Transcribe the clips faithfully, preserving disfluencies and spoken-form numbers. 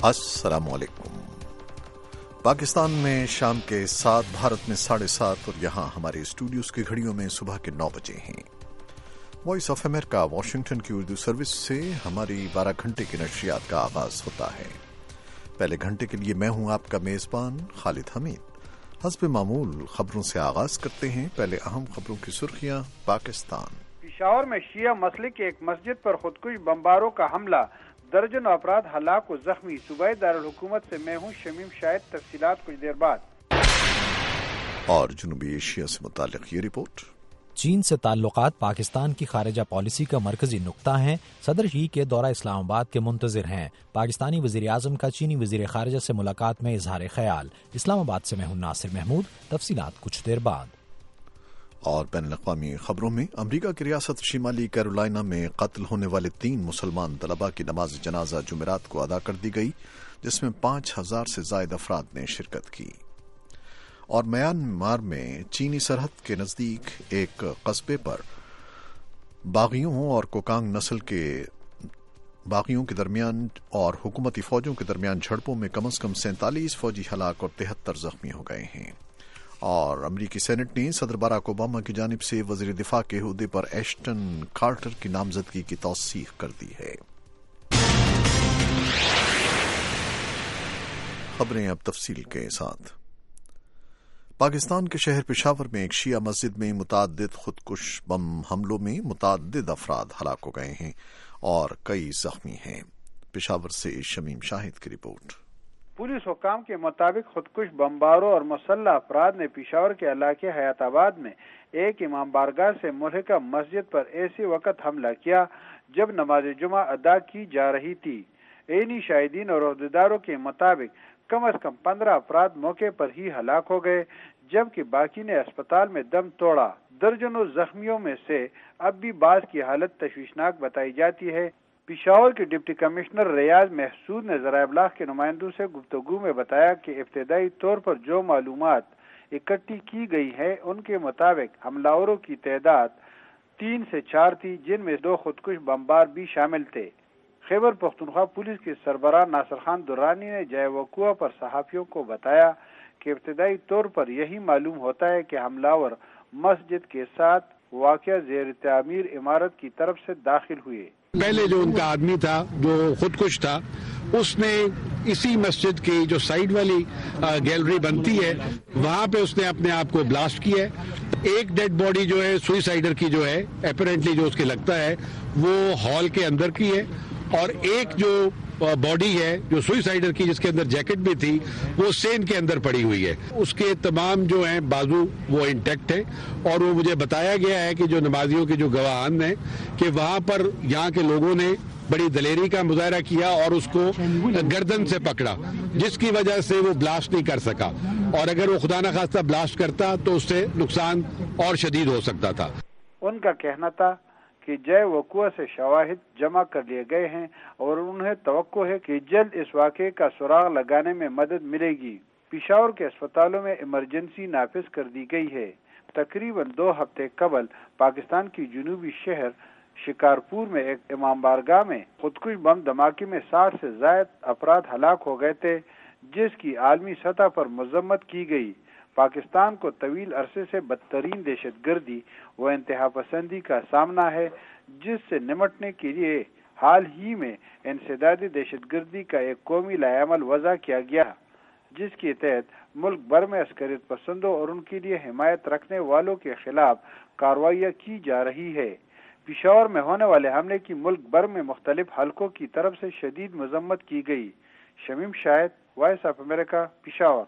السلام علیکم۔ پاکستان میں شام کے سات، بھارت میں ساڑھے سات اور یہاں ہمارے اسٹوڈیوز کی گھڑیوں میں صبح کے نو بجے ہیں۔ وائس آف امریکہ واشنگٹن کی اردو سروس سے ہماری بارہ گھنٹے کی نشریات کا آغاز ہوتا ہے۔ پہلے گھنٹے کے لیے میں ہوں آپ کا میزبان خالد حمید۔ حسب معمول خبروں سے آغاز کرتے ہیں۔ پہلے اہم خبروں کی سرخیاں۔ پاکستان پشاور میں شیعہ مسلک کی ایک مسجد پر خودکش بمباروں کا حملہ، درجن افراد ہلاک و زخمی۔ صوبائی دارالحکومت سے میں ہوں شمیم شاہد، تفصیلات کچھ دیر بعد۔ اور جنوبی ایشیا سے متعلق یہ رپورٹ۔ چین سے تعلقات پاکستان کی خارجہ پالیسی کا مرکزی نقطہ ہیں۔ صدر شی کے دورہ اسلام آباد کے منتظر ہیں۔ پاکستانی وزیر اعظم کا چینی وزیر خارجہ سے ملاقات میں اظہار خیال۔ اسلام آباد سے میں ہوں ناصر محمود، تفصیلات کچھ دیر بعد۔ اور بین الاقوامی خبروں میں امریکہ کی ریاست شمالی کیرولائنا میں قتل ہونے والے تین مسلمان طلباء کی نماز جنازہ جمعرات کو ادا کر دی گئی، جس میں پانچ ہزار سے زائد افراد نے شرکت کی۔ اور میانمار میں چینی سرحد کے نزدیک ایک قصبے پر باغیوں اور کوکانگ نسل کے باغیوں کے درمیان اور حکومتی فوجوں کے درمیان جھڑپوں میں کم از کم سینتالیس فوجی ہلاک اور تہتر زخمی ہو گئے ہیں۔ اور امریکی سینٹ نے صدر باراک اوباما کی جانب سے وزیر دفاع کے عہدے پر ایشٹن کارٹر کی نامزدگی کی توثیق کر دی ہے۔ خبریں اب تفصیل کے ساتھ۔ پاکستان کے شہر پشاور میں ایک شیعہ مسجد میں متعدد خودکش بم حملوں میں متعدد افراد ہلاک ہو گئے ہیں اور کئی زخمی ہیں۔ پشاور سے شمیم شاہد کی رپورٹ۔ پولیس حکام کے مطابق خودکش بمباروں اور مسلح افراد نے پشاور کے علاقے حیات آباد میں ایک امام بارگاہ سے ملحقہ مسجد پر ایسے وقت حملہ کیا جب نماز جمعہ ادا کی جا رہی تھی۔ عینی شاہدین اور عہدیداروں کے مطابق کم از کم پندرہ افراد موقع پر ہی ہلاک ہو گئے، جبکہ باقی نے اسپتال میں دم توڑا۔ درجنوں زخمیوں میں سے اب بھی بعض کی حالت تشویشناک بتائی جاتی ہے۔ پشاور کے ڈپٹی کمشنر ریاض محسود نے ذرائع ابلاغ کے نمائندوں سے گفتگو میں بتایا کہ ابتدائی طور پر جو معلومات اکٹھی کی گئی ہے ان کے مطابق حملہ کی تعداد تین سے چار تھی، جن میں دو خودکش بمبار بھی شامل تھے۔ خیبر پختونخوا پولیس کے سربراہ ناصر خان درانی نے جائے وقوع پر صحافیوں کو بتایا کہ ابتدائی طور پر یہی معلوم ہوتا ہے کہ حملہ مسجد کے ساتھ واقع زیر تعمیر عمارت کی طرف سے داخل ہوئے۔ پہلے جو ان کا آدمی تھا جو خودکش تھا، اس نے اسی مسجد کی جو سائیڈ والی گیلری بنتی ہے وہاں پہ اس نے اپنے آپ کو بلاسٹ کیا ہے۔ ایک ڈیڈ باڈی جو ہے سوئسائڈر کی جو ہے اپیرنٹلی جو اس کے لگتا ہے وہ ہال کے اندر کی ہے، اور ایک جو باڈی ہے جو سوئسائڈر کی جس کے اندر جیکٹ بھی تھی وہ سین کے اندر پڑی ہوئی ہے۔ اس کے تمام جو ہیں بازو وہ انٹیکٹ ہے، اور وہ مجھے بتایا گیا ہے کہ جو نمازیوں کے جو گواہان ہیں کہ وہاں پر یہاں کے لوگوں نے بڑی دلیری کا مظاہرہ کیا اور اس کو گردن سے پکڑا، جس کی وجہ سے وہ بلاسٹ نہیں کر سکا، اور اگر وہ خدا نخواستہ بلاسٹ کرتا تو اس سے نقصان اور شدید ہو سکتا تھا۔ ان کا کہنا تھا کہ جائے وقوع سے شواہد جمع کر لیے گئے ہیں اور انہیں توقع ہے کہ جلد اس واقعے کا سراغ لگانے میں مدد ملے گی۔ پشاور کے اسپتالوں میں ایمرجنسی نافذ کر دی گئی ہے۔ تقریباً دو ہفتے قبل پاکستان کی جنوبی شہر شکارپور میں ایک امام بارگاہ میں خودکش بم دھماکے میں ساٹھ سے زائد افراد ہلاک ہو گئے تھے، جس کی عالمی سطح پر مذمت کی گئی۔ پاکستان کو طویل عرصے سے بدترین دہشت گردی و انتہا پسندی کا سامنا ہے، جس سے نمٹنے کے لیے حال ہی میں انسدادی دہشت گردی کا ایک قومی لائحہ عمل وضع کیا گیا، جس کے تحت ملک بھر میں عسکریت پسندوں اور ان کے لیے حمایت رکھنے والوں کے خلاف کارروائیاں کی جا رہی ہے۔ پشاور میں ہونے والے حملے کی ملک بھر میں مختلف حلقوں کی طرف سے شدید مذمت کی گئی۔ Shamim Shahid, voice of America, Peshawar.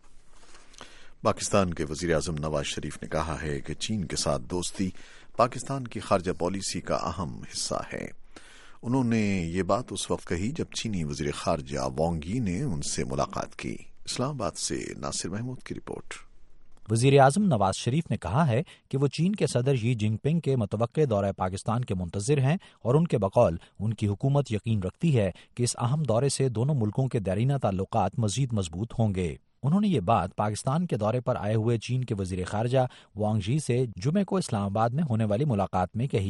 Pakistan کے وزیر اعظم نواز شریف نے کہا ہے کہ چین کے ساتھ دوستی پاکستان کی خارجہ پالیسی کا اہم حصہ ہے۔ انہوں نے یہ بات اس وقت کہی جب چینی وزیر خارجہ وانگ ی نے ان سے ملاقات کی۔ اسلام آباد سے ناصر محمود کی رپورٹ۔ وزیر اعظم نواز شریف نے کہا ہے کہ وہ چین کے صدر شی جن پنگ کے متوقع دورہ پاکستان کے منتظر ہیں، اور ان کے بقول ان کی حکومت یقین رکھتی ہے کہ اس اہم دورے سے دونوں ملکوں کے دیرینہ تعلقات مزید مضبوط ہوں گے۔ انہوں نے یہ بات پاکستان کے دورے پر آئے ہوئے چین کے وزیر خارجہ وانگ ی سے جمعے کو اسلام آباد میں ہونے والی ملاقات میں کہی۔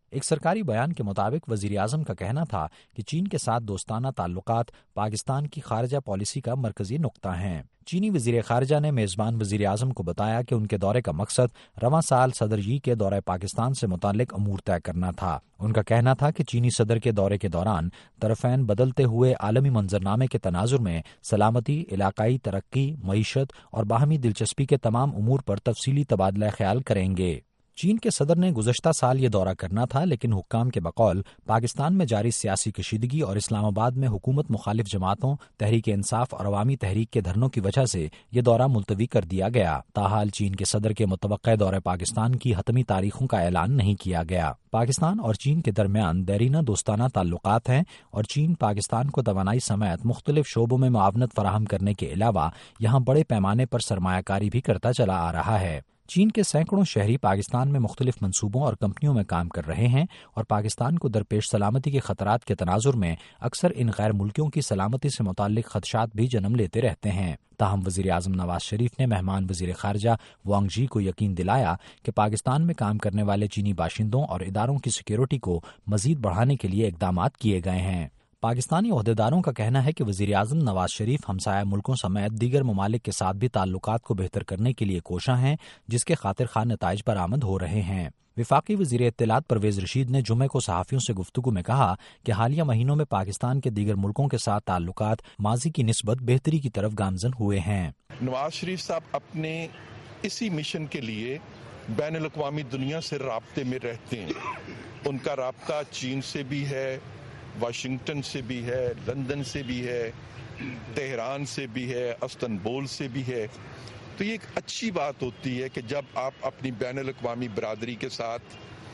ایک سرکاری بیان کے مطابق وزیر اعظم کا کہنا تھا کہ چین کے ساتھ دوستانہ تعلقات پاکستان کی خارجہ پالیسی کا مرکزی نقطہ ہیں۔ چینی وزیر خارجہ نے میزبان وزیر اعظم کو بتایا کہ ان کے دورے کا مقصد رواں سال صدر یی کے دورہ پاکستان سے متعلق امور طے کرنا تھا۔ ان کا کہنا تھا کہ چینی صدر کے دورے کے دوران طرفین بدلتے ہوئے عالمی منظرنامے کے تناظر میں سلامتی، علاقائی ترقی، معیشت اور باہمی دلچسپی کے تمام امور پر تفصیلی تبادلہ خیال کریں گے۔ چین کے صدر نے گزشتہ سال یہ دورہ کرنا تھا، لیکن حکام کے بقول پاکستان میں جاری سیاسی کشیدگی اور اسلام آباد میں حکومت مخالف جماعتوں، تحریک انصاف اور عوامی تحریک کے دھرنوں کی وجہ سے یہ دورہ ملتوی کر دیا گیا۔ تاحال چین کے صدر کے متوقع دورہ پاکستان کی حتمی تاریخوں کا اعلان نہیں کیا گیا۔ پاکستان اور چین کے درمیان دیرینہ دوستانہ تعلقات ہیں اور چین پاکستان کو توانائی سمیت مختلف شعبوں میں معاونت فراہم کرنے کے علاوہ یہاں بڑے پیمانے پر سرمایہ کاری بھی کرتا چلا آ رہا ہے۔ چین کے سینکڑوں شہری پاکستان میں مختلف منصوبوں اور کمپنیوں میں کام کر رہے ہیں اور پاکستان کو درپیش سلامتی کے خطرات کے تناظر میں اکثر ان غیر ملکیوں کی سلامتی سے متعلق خدشات بھی جنم لیتے رہتے ہیں۔ تاہم وزیر اعظم نواز شریف نے مہمان وزیر خارجہ وانگ جی کو یقین دلایا کہ پاکستان میں کام کرنے والے چینی باشندوں اور اداروں کی سیکیورٹی کو مزید بڑھانے کے لیے اقدامات کیے گئے ہیں۔ پاکستانی عہدیداروں کا کہنا ہے کہ وزیر اعظم نواز شریف ہمسایہ ملکوں سمیت دیگر ممالک کے ساتھ بھی تعلقات کو بہتر کرنے کے لیے کوشاں ہیں، جس کے خاطر خواہ نتائج برآمد ہو رہے ہیں۔ وفاقی وزیر اطلاعات پرویز رشید نے جمعے کو صحافیوں سے گفتگو میں کہا کہ حالیہ مہینوں میں پاکستان کے دیگر ملکوں کے ساتھ تعلقات ماضی کی نسبت بہتری کی طرف گامزن ہوئے ہیں۔ نواز شریف صاحب اپنے اسی مشن کے لیے بین الاقوامی دنیا سے رابطے میں رہتے ہیں۔ ان کا رابطہ چین سے بھی ہے، واشنگٹن سے بھی ہے، لندن سے بھی ہے، تہران سے بھی ہے، استنبول سے بھی ہے۔ تو یہ ایک اچھی بات ہوتی ہے کہ جب آپ اپنی بین الاقوامی برادری کے ساتھ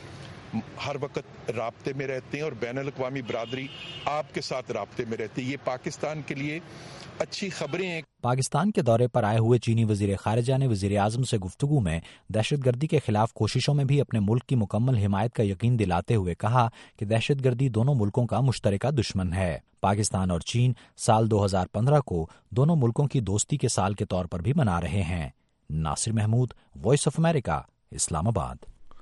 ہر وقت رابطے میں رہتے ہیں اور بین الاقوامی برادری آپ کے ساتھ رابطے میں رہتی ہے، یہ پاکستان کے لیے اچھی خبریں ہیں۔ پاکستان کے دورے پر آئے ہوئے چینی وزیر خارجہ نے وزیر اعظم سے گفتگو میں دہشت گردی کے خلاف کوششوں میں بھی اپنے ملک کی مکمل حمایت کا یقین دلاتے ہوئے کہا کہ دہشت گردی دونوں ملکوں کا مشترکہ دشمن ہے۔ پاکستان اور چین سال دو ہزار پندرہ کو دونوں ملکوں کی دوستی کے سال کے طور پر بھی منا رہے ہیں۔ Nasir Mahmood, voice of America, Islamabad.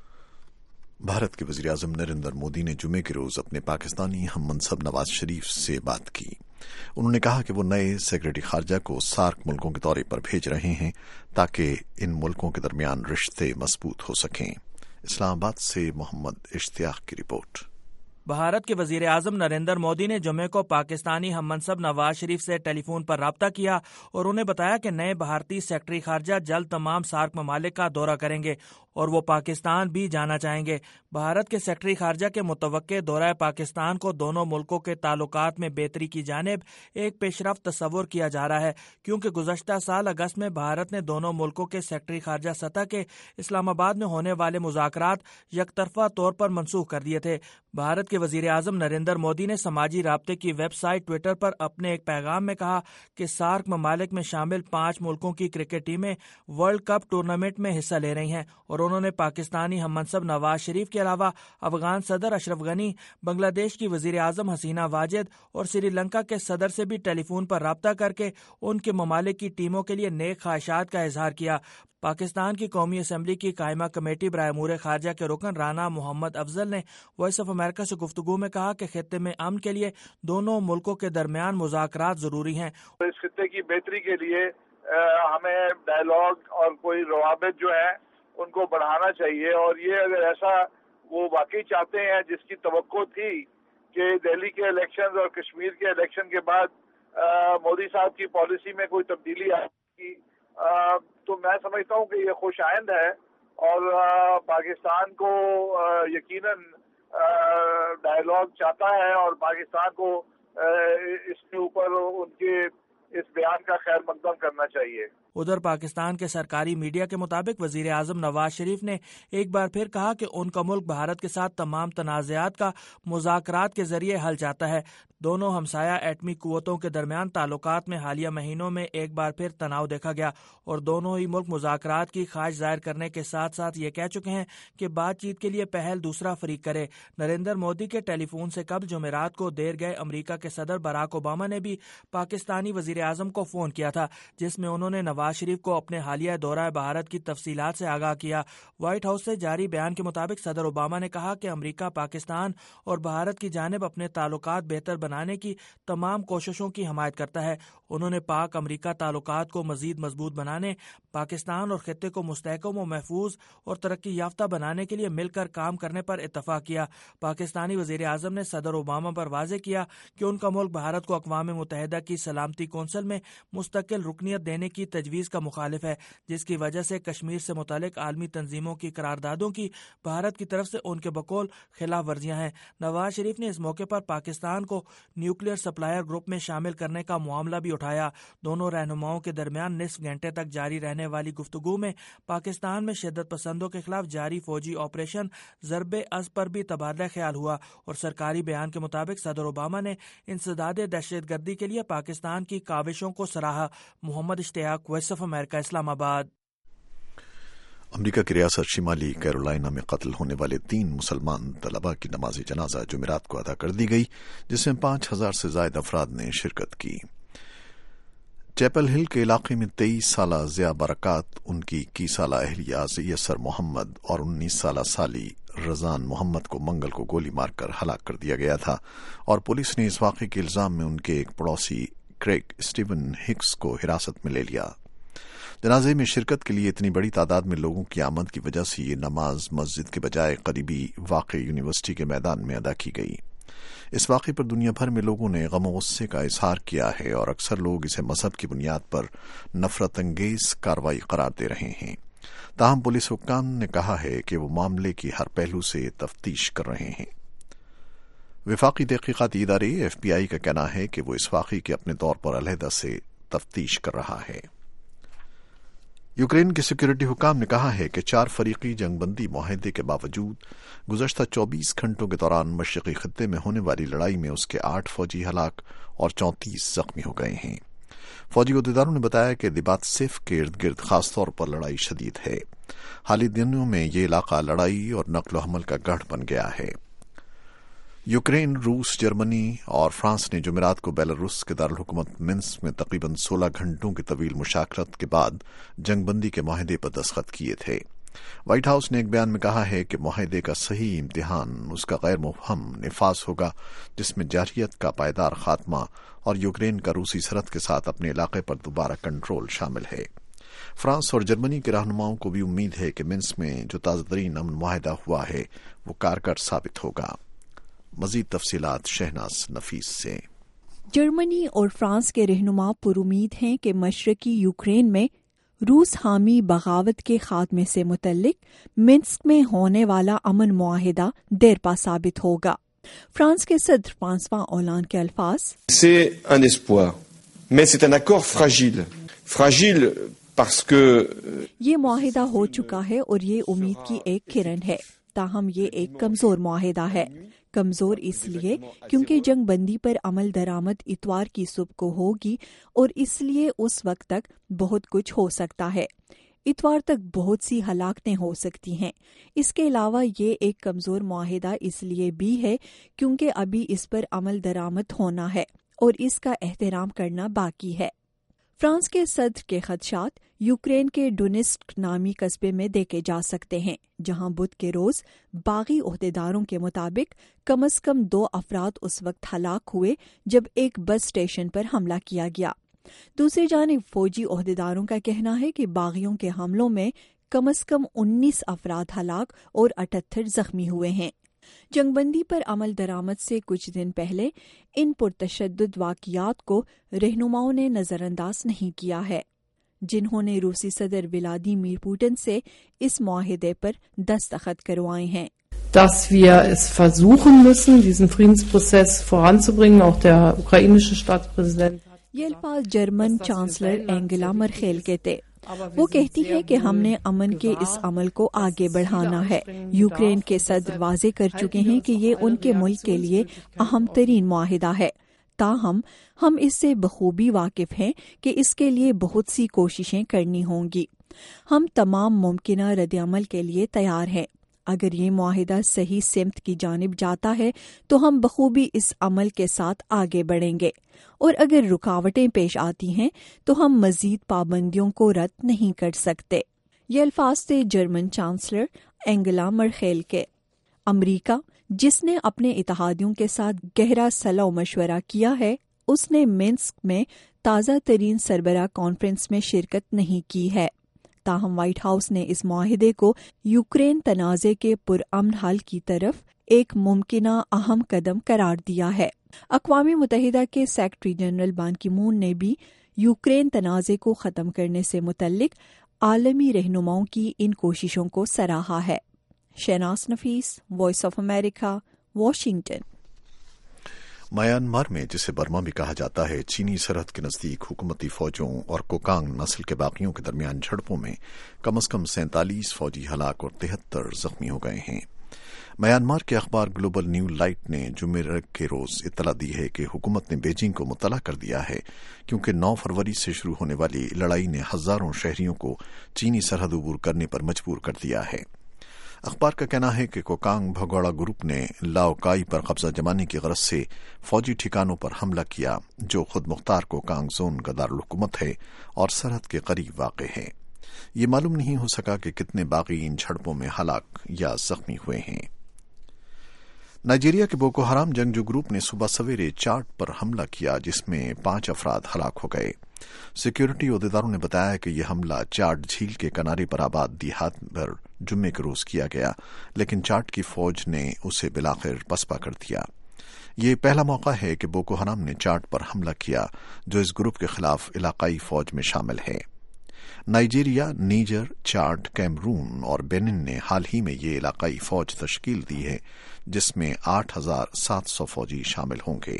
Bharat کے وزیر اعظم نریندر مودی نے جمعے کے روز اپنے پاکستانی ہم منصب نواز شریف سے بات کی۔ انہوں نے کہا کہ وہ نئے سیکرٹری خارجہ کو سارک ملکوں کے دورے پر بھیج رہے ہیں تاکہ ان ملکوں کے درمیان رشتے مضبوط ہو سکیں۔ اسلام آباد سے محمد اشتیاق کی رپورٹ۔ بھارت کے وزیر اعظم نریندر مودی نے جمعے کو پاکستانی ہم منصب نواز شریف سے ٹیلی فون پر رابطہ کیا اور انہیں بتایا کہ نئے بھارتی سیکرٹری خارجہ جلد تمام سارک ممالک کا دورہ کریں گے اور وہ پاکستان بھی جانا چاہیں گے۔ بھارت کے سیکرٹری خارجہ کے متوقع دورہ پاکستان کو دونوں ملکوں کے تعلقات میں بہتری کی جانب ایک پیش رفت تصور کیا جا رہا ہے، کیونکہ گزشتہ سال اگست میں بھارت نے دونوں ملکوں کے سیکرٹری خارجہ سطح کے اسلام آباد میں ہونے والے مذاکرات یک طرفہ طور پر منسوخ کر دیے تھے۔ بھارت کے وزیر اعظم نریندر مودی نے سماجی رابطے کی ویب سائٹ ٹویٹر پر اپنے ایک پیغام میں کہا کہ سارک ممالک میں شامل پانچ ملکوں کی کرکٹ ٹیمیں ورلڈ کپ ٹورنامنٹ میں حصہ لے رہی ہیں اور انہوں نے پاکستانی ہم منصب نواز شریف کے علاوہ افغان صدر اشرف غنی، بنگلہ دیش کی وزیر اعظم حسینہ واجد اور سری لنکا کے صدر سے بھی ٹیلی فون پر رابطہ کر کے ان کے ممالک کی ٹیموں کے لیے نیک خواہشات کا اظہار کیا۔ پاکستان کی قومی اسمبلی کی قائمہ کمیٹی برائے امور خارجہ کے رکن رانا محمد افضل نے وائس آف امریکہ سے گفتگو میں کہا کہ خطے میں امن کے لیے دونوں ملکوں کے درمیان مذاکرات ضروری ہیں۔ اس خطے کی بہتری کے لیے ہمیں ڈائیلاگ اور کوئی روابط جو ہیں ان کو بڑھانا چاہیے، اور یہ اگر ایسا وہ واقعی چاہتے ہیں جس کی توقع تھی کہ دہلی کے الیکشن اور کشمیر کے الیکشن کے بعد مودی صاحب کی پالیسی میں کوئی تبدیلی آئے گی، تو میں سمجھتا ہوں کہ یہ خوش آئند ہے اور پاکستان کو یقیناً ڈائیلاگ چاہتا ہے اور پاکستان کو اس کے اوپر ان کے اس بیان کا خیر مقدم کرنا چاہیے۔ ادھر پاکستان کے سرکاری میڈیا کے مطابق وزیر اعظم نواز شریف نے ایک بار پھر کہا کہ ان کا ملک بھارت کے ساتھ تمام تنازعات کا مذاکرات کے ذریعے حل چاہتا ہے۔ دونوں ہمسایہ ایٹمی قوتوں کے درمیان تعلقات میں حالیہ مہینوں میں ایک بار پھر تناؤ دیکھا گیا اور دونوں ہی ملک مذاکرات کی خواہش ظاہر کرنے کے ساتھ ساتھ یہ کہہ چکے ہیں کہ بات چیت کے لیے پہل دوسرا فریق کرے۔ نریندر مودی کے ٹیلی فون سے قبل جمعرات کو دیر گئے امریکہ کے صدر براک اوباما نے بھی پاکستانی وزیر اعظم کو فون کیا تھا، جس میں انہوں نے نواز نواز شریف کو اپنے حالیہ دورہ بھارت کی تفصیلات سے آگاہ کیا۔ وائٹ ہاؤس سے جاری بیان کے مطابق صدر اوباما نے کہا کہ امریکہ پاکستان اور بھارت کی جانب اپنے تعلقات بہتر بنانے کی تمام کوششوں کی حمایت کرتا ہے۔ انہوں نے پاک امریکہ تعلقات کو مزید مضبوط بنانے، پاکستان اور خطے کو مستحکم و محفوظ اور ترقی یافتہ بنانے کے لیے مل کر کام کرنے پر اتفاق کیا۔ پاکستانی وزیر اعظم نے صدر اوباما پر واضح کیا کہ ان کا ملک بھارت کو اقوام متحدہ کی سلامتی کونسل میں مستقل رکنیت دینے کی تجویز کا مخالف ہے، جس کی وجہ سے کشمیر سے متعلق عالمی تنظیموں کی قراردادوں کی بھارت کی طرف سے ان کے بقول خلاف ورزیاں ہیں۔ نواز شریف نے اس موقع پر پاکستان کو نیوکلیئر سپلائر گروپ میں شامل کرنے کا معاملہ بھی اٹھایا۔ دونوں رہنماؤں کے درمیان نصف گھنٹے تک جاری رہنے والی گفتگو میں پاکستان میں شدت پسندوں کے خلاف جاری فوجی آپریشن ضرب از پر بھی تبادلہ خیال ہوا، اور سرکاری بیان کے مطابق صدر اوباما نے انسداد دہشت گردی کے لیے پاکستان کی کاوشوں کو سراہا۔ محمد اشتیاق، وائس آف امریکہ، اسلام آباد۔ امریکہ کی ریاست شمالی کیرولائنا میں قتل ہونے والے تین مسلمان طلباء کی نماز جنازہ جمعرات کو ادا کر دی گئی، جس میں پانچ ہزار سے زائد افراد نے شرکت کی۔ چیپل ہل کے علاقے میں تیئیس سالہ ضیاء برکات، ان کی اکیس سالہ اہلیہ یسر محمد اور انیس سالہ سالی رضان محمد کو منگل کو گولی مار کر ہلاک کر دیا گیا تھا، اور پولیس نے اس واقعے کے الزام میں ان کے ایک پڑوسی کریگ اسٹیون ہکس کو حراست میں لے لیا۔ جنازے میں شرکت کے لیے اتنی بڑی تعداد میں لوگوں کی آمد کی وجہ سے یہ نماز مسجد کے بجائے قریبی واقع یونیورسٹی کے میدان میں ادا کی گئی۔ اس واقعے پر دنیا بھر میں لوگوں نے غم و غصے کا اظہار کیا ہے، اور اکثر لوگ اسے مذہب کی بنیاد پر نفرت انگیز کارروائی قرار دے رہے ہیں۔ تاہم پولیس حکام نے کہا ہے کہ وہ معاملے کی ہر پہلو سے تفتیش کر رہے ہیں۔ وفاقی تحقیقاتی ادارے ایف بی آئی کا کہنا ہے کہ وہ اس واقعے کی اپنے طور پر علیحدہ سے تفتیش کر رہا ہے۔ یوکرین کے سیکورٹی حکام نے کہا ہے کہ چار فریقی جنگ بندی معاہدے کے باوجود گزشتہ چوبیس گھنٹوں کے دوران مشرقی خطے میں ہونے والی لڑائی میں اس کے آٹھ فوجی ہلاک اور چونتیس زخمی ہو گئے ہیں۔ فوجی عہدیداروں نے بتایا کہ دباتسیف کے ارد گرد خاص طور پر لڑائی شدید ہے۔ حالیہ دنوں میں یہ علاقہ لڑائی اور نقل و حمل کا گڑھ بن گیا ہے۔ یوکرین، روس، جرمنی اور فرانس نے جمعرات کو بیلاروس کے دارالحکومت منسک میں تقریباً سولہ گھنٹوں کی طویل مشاورت کے بعد جنگ بندی کے معاہدے پر دستخط کیے تھے۔ وائٹ ہاؤس نے ایک بیان میں کہا ہے کہ معاہدے کا صحیح امتحان اس کا غیر مبہم نفاذ ہوگا، جس میں جارحیت کا پائیدار خاتمہ اور یوکرین کا روسی سرحد کے ساتھ اپنے علاقے پر دوبارہ کنٹرول شامل ہے۔ فرانس اور جرمنی کے رہنماؤں کو بھی امید ہے کہ منسک میں جو تازہ ترین امن معاہدہ ہوا ہے وہ کارگر ثابت ہوگا۔ مزید تفصیلات شہناز نفیس سے۔ جرمنی اور فرانس کے رہنما پر امید ہیں کہ مشرقی یوکرین میں روس حامی بغاوت کے خاتمے سے متعلق منسک میں ہونے والا امن معاہدہ دیر پا ثابت ہوگا۔ فرانس کے صدر فرانسوا اولانڈ کے الفاظ، C'est un espoir, mais c'est un accord fragile. Fragile parce que یہ معاہدہ ہو چکا ہے اور یہ امید کی ایک کرن ہے، تاہم یہ ایک کمزور معاہدہ ہے۔ کمزور اس لیے کیونکہ جنگ بندی پر عمل درآمد اتوار کی صبح کو ہوگی، اور اس لیے اس وقت تک بہت کچھ ہو سکتا ہے۔ اتوار تک بہت سی ہلاکتیں ہو سکتی ہیں۔ اس کے علاوہ یہ ایک کمزور معاہدہ اس لیے بھی ہے کیونکہ ابھی اس پر عمل درآمد ہونا ہے اور اس کا احترام کرنا باقی ہے۔ فرانس کے صدر کے خدشات یوکرین کے ڈونیٹسک نامی قصبے میں دیکھے جا سکتے ہیں، جہاں بدھ کے روز باغی عہدیداروں کے مطابق کم از کم دو افراد اس وقت ہلاک ہوئے جب ایک بس اسٹیشن پر حملہ کیا گیا۔ دوسری جانب فوجی عہدیداروں کا کہنا ہے کہ باغیوں کے حملوں میں کم از کم انیس افراد ہلاک اور اٹھہتر زخمی ہوئے ہیں۔ جنگ بندی پر عمل درآمد سے کچھ دن پہلے ان پرتشدد واقعات کو رہنماؤں نے نظر انداز نہیں کیا ہے، جنہوں نے روسی صدر ولادیمیر پوٹن سے اس معاہدے پر دستخط کروائے ہیں۔ Dass wir es versuchen müssen, diesen Friedensprozess voranzubringen, auch der ukrainische Staatspräsident. یہ الفاظ جرمن چانسلر اینگلا مرکل کے تھے۔ وہ کہتی ہے کہ ہم نے امن کے اس عمل کو آگے بڑھانا ہے۔ یوکرین کے صدر واضح کر چکے ہیں کہ یہ ان کے ملک کے لیے اہم ترین معاہدہ ہے، تاہم ہم اس سے بخوبی واقف ہیں کہ اس کے لیے بہت سی کوششیں کرنی ہوں گی۔ ہم تمام ممکنہ رد عمل کے لیے تیار ہیں۔ اگر یہ معاہدہ صحیح سمت کی جانب جاتا ہے تو ہم بخوبی اس عمل کے ساتھ آگے بڑھیں گے، اور اگر رکاوٹیں پیش آتی ہیں تو ہم مزید پابندیوں کو رد نہیں کر سکتے۔ یہ الفاظ تھے جرمن چانسلر اینگلا مرکل کے۔ امریکہ، جس نے اپنے اتحادیوں کے ساتھ گہرا صلاح و مشورہ کیا ہے، اس نے منسک میں تازہ ترین سربراہ کانفرنس میں شرکت نہیں کی ہے۔ تاہم وائٹ ہاؤس نے اس معاہدے کو یوکرین تنازع کے پرامن حل کی طرف ایک ممکنہ اہم قدم قرار دیا ہے۔ اقوام متحدہ کے سیکرٹری جنرل بان کی مون نے بھی یوکرین تنازع کو ختم کرنے سے متعلق عالمی رہنماؤں کی ان کوششوں کو سراہا ہے۔ Shahnaz Nafees, voice of America, Washington. Myanmar میں، جسے برما بھی کہا جاتا ہے، چینی سرحد کے نزدیک حکومتی فوجوں اور کوکانگ نسل کے باغیوں کے درمیان جھڑپوں میں کم از کم سینتالیس فوجی ہلاک اور تہتر زخمی ہو گئے ہیں۔ میانمار کے اخبار گلوبل نیو لائٹ نے جمعے کے روز اطلاع دی ہے کہ حکومت نے بیجنگ کو مطلع کر دیا ہے، کیونکہ نو فروری سے شروع ہونے والی لڑائی نے ہزاروں شہریوں کو چینی سرحد عبور کرنے پر مجبور کر دیا ہے۔ اخبار کا کہنا ہے کہ کوکانگ بھگوڑا گروپ نے لاؤکائی پر قبضہ جمانے کی غرض سے فوجی ٹھکانوں پر حملہ کیا، جو خود مختار کوکانگ زون کا دارالحکومت ہے اور سرحد کے قریب واقع ہے۔ یہ معلوم نہیں ہو سکا کہ کتنے باغی ان جھڑپوں میں ہلاک یا زخمی ہوئے ہیں۔ نائجیریا کے بوکو حرام جنگجو گروپ نے صبح سویرے چاڈ پر حملہ کیا، جس میں پانچ افراد ہلاک ہو گئے۔ سیکیورٹی عہدیداروں نے بتایا کہ یہ حملہ چاڈ جھیل کے کنارے پر آباد دیہات پر جمعے کے روز کیا گیا، لیکن چاڈ کی فوج نے اسے بالآخر پسپا کر دیا۔ یہ پہلا موقع ہے کہ بوکو حرام نے چاڈ پر حملہ کیا، جو اس گروپ کے خلاف علاقائی فوج میں شامل ہے۔ نائجیریا، نیجر، چاڈ، کیمرون اور بینن نے حال ہی میں یہ علاقائی فوج تشکیل دی ہے، جس میں آٹھ ہزار سات سو فوجی شامل ہوں گے۔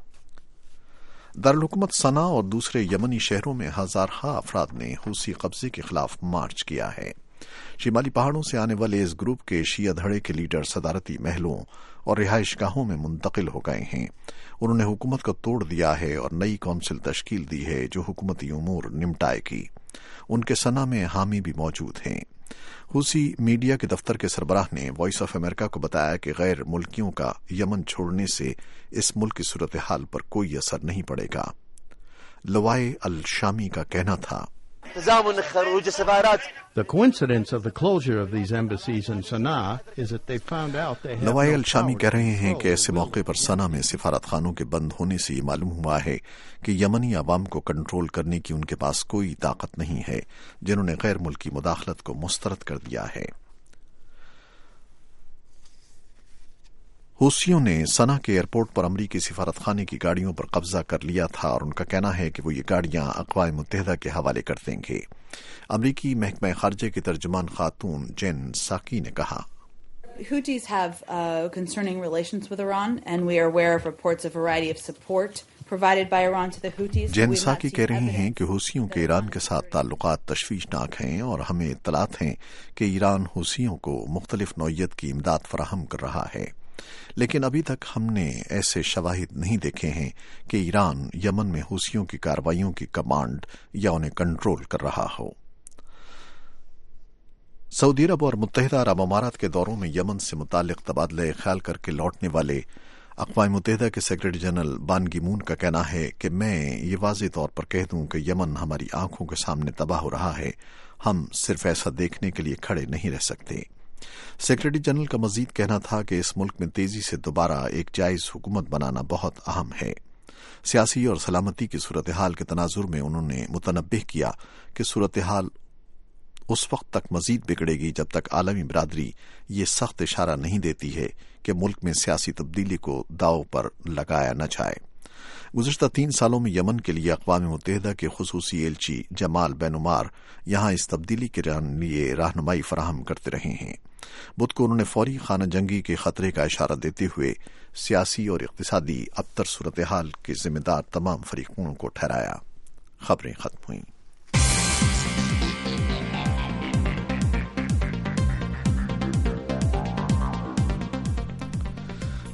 دارالحکومت صنعا اور دوسرے یمنی شہروں میں ہزارہ افراد نے حوثی قبضے کے خلاف مارچ کیا ہے۔ شمالی پہاڑوں سے آنے والے اس گروپ کے شیعہ دھڑے کے لیڈر صدارتی محلوں اور رہائش گاہوں میں منتقل ہو گئے ہیں۔ انہوں نے حکومت کو توڑ دیا ہے اور نئی کونسل تشکیل دی ہے جو حکومتی امور نمٹائے گی۔ ان کے صنعا میں حامی بھی موجود ہیں۔ حوثی میڈیا کے دفتر کے سربراہ نے وائس آف امریکہ کو بتایا کہ غیر ملکیوں کا یمن چھوڑنے سے اس ملک کی صورتحال پر کوئی اثر نہیں پڑے گا۔ لوائے الشامی کا کہنا تھا، لوائے الشامی کہہ رہے ہیں کہ ایسے موقع پر صنعا میں سفارت خانوں کے بند ہونے سے یہ معلوم ہوا ہے کہ یمنی عوام کو کنٹرول کرنے کی ان کے پاس کوئی طاقت نہیں ہے، جنہوں نے غیر ملکی مداخلت کو مسترد کر دیا ہے۔ حوثیوں نے صنعا کے ایئرپورٹ پر امریکی سفارت خانے کی گاڑیوں پر قبضہ کر لیا تھا اور ان کا کہنا ہے کہ وہ یہ گاڑیاں اقوام متحدہ کے حوالے کر دیں گے۔ امریکی محکمہ خارجہ کی ترجمان خاتون جین ساکی نے کہا، Houthis have uh, concerning relations with Iran, and we are aware of reports of a variety of support provided by Iran to the Houthis. Jain ساکی کہہ رہے ہیں کہ حوثیوں کے ایران کے ساتھ تعلقات تشویشناک ہیں اور ہمیں اطلاعات ہیں کہ ایران حوثیوں کو مختلف نوعیت کی امداد فراہم کر رہا ہے، لیکن ابھی تک ہم نے ایسے شواہد نہیں دیکھے ہیں کہ ایران یمن میں حوثیوں کی کارروائیوں کی کمانڈ یا انہیں کنٹرول کر رہا ہو۔ سعودی عرب اور متحدہ عرب امارات کے دوروں میں یمن سے متعلق تبادلہ خیال کر کے لوٹنے والے اقوام متحدہ کے سیکرٹری جنرل بان کی مون کا کہنا ہے کہ میں یہ واضح طور پر کہہ دوں کہ یمن ہماری آنکھوں کے سامنے تباہ ہو رہا ہے، ہم صرف ایسا دیکھنے کے لیے کھڑے نہیں رہ سکتے۔ سیکرٹری جنرل کا مزید کہنا تھا کہ اس ملک میں تیزی سے دوبارہ ایک جائز حکومت بنانا بہت اہم ہے۔ سیاسی اور سلامتی کی صورتحال کے تناظر میں انہوں نے متنبہ کیا کہ صورتحال اس وقت تک مزید بگڑے گی جب تک عالمی برادری یہ سخت اشارہ نہیں دیتی ہے کہ ملک میں سیاسی تبدیلی کو داؤ پر لگایا نہ جائے۔ گزشتہ تین سالوں میں یمن کے لیے اقوام متحدہ کے خصوصی ایلچی جمال بین عمار یہاں اس تبدیلی کے لیے رہنمائی فراہم کرتے رہے ہیں۔ بدھ کو انہوں نے فوری خانہ جنگی کے خطرے کا اشارہ دیتے ہوئے سیاسی اور اقتصادی ابتر صورتحال کے ذمہ دار تمام فریقوں کو ٹھہرایا۔ خبریں ختم ہوئیں۔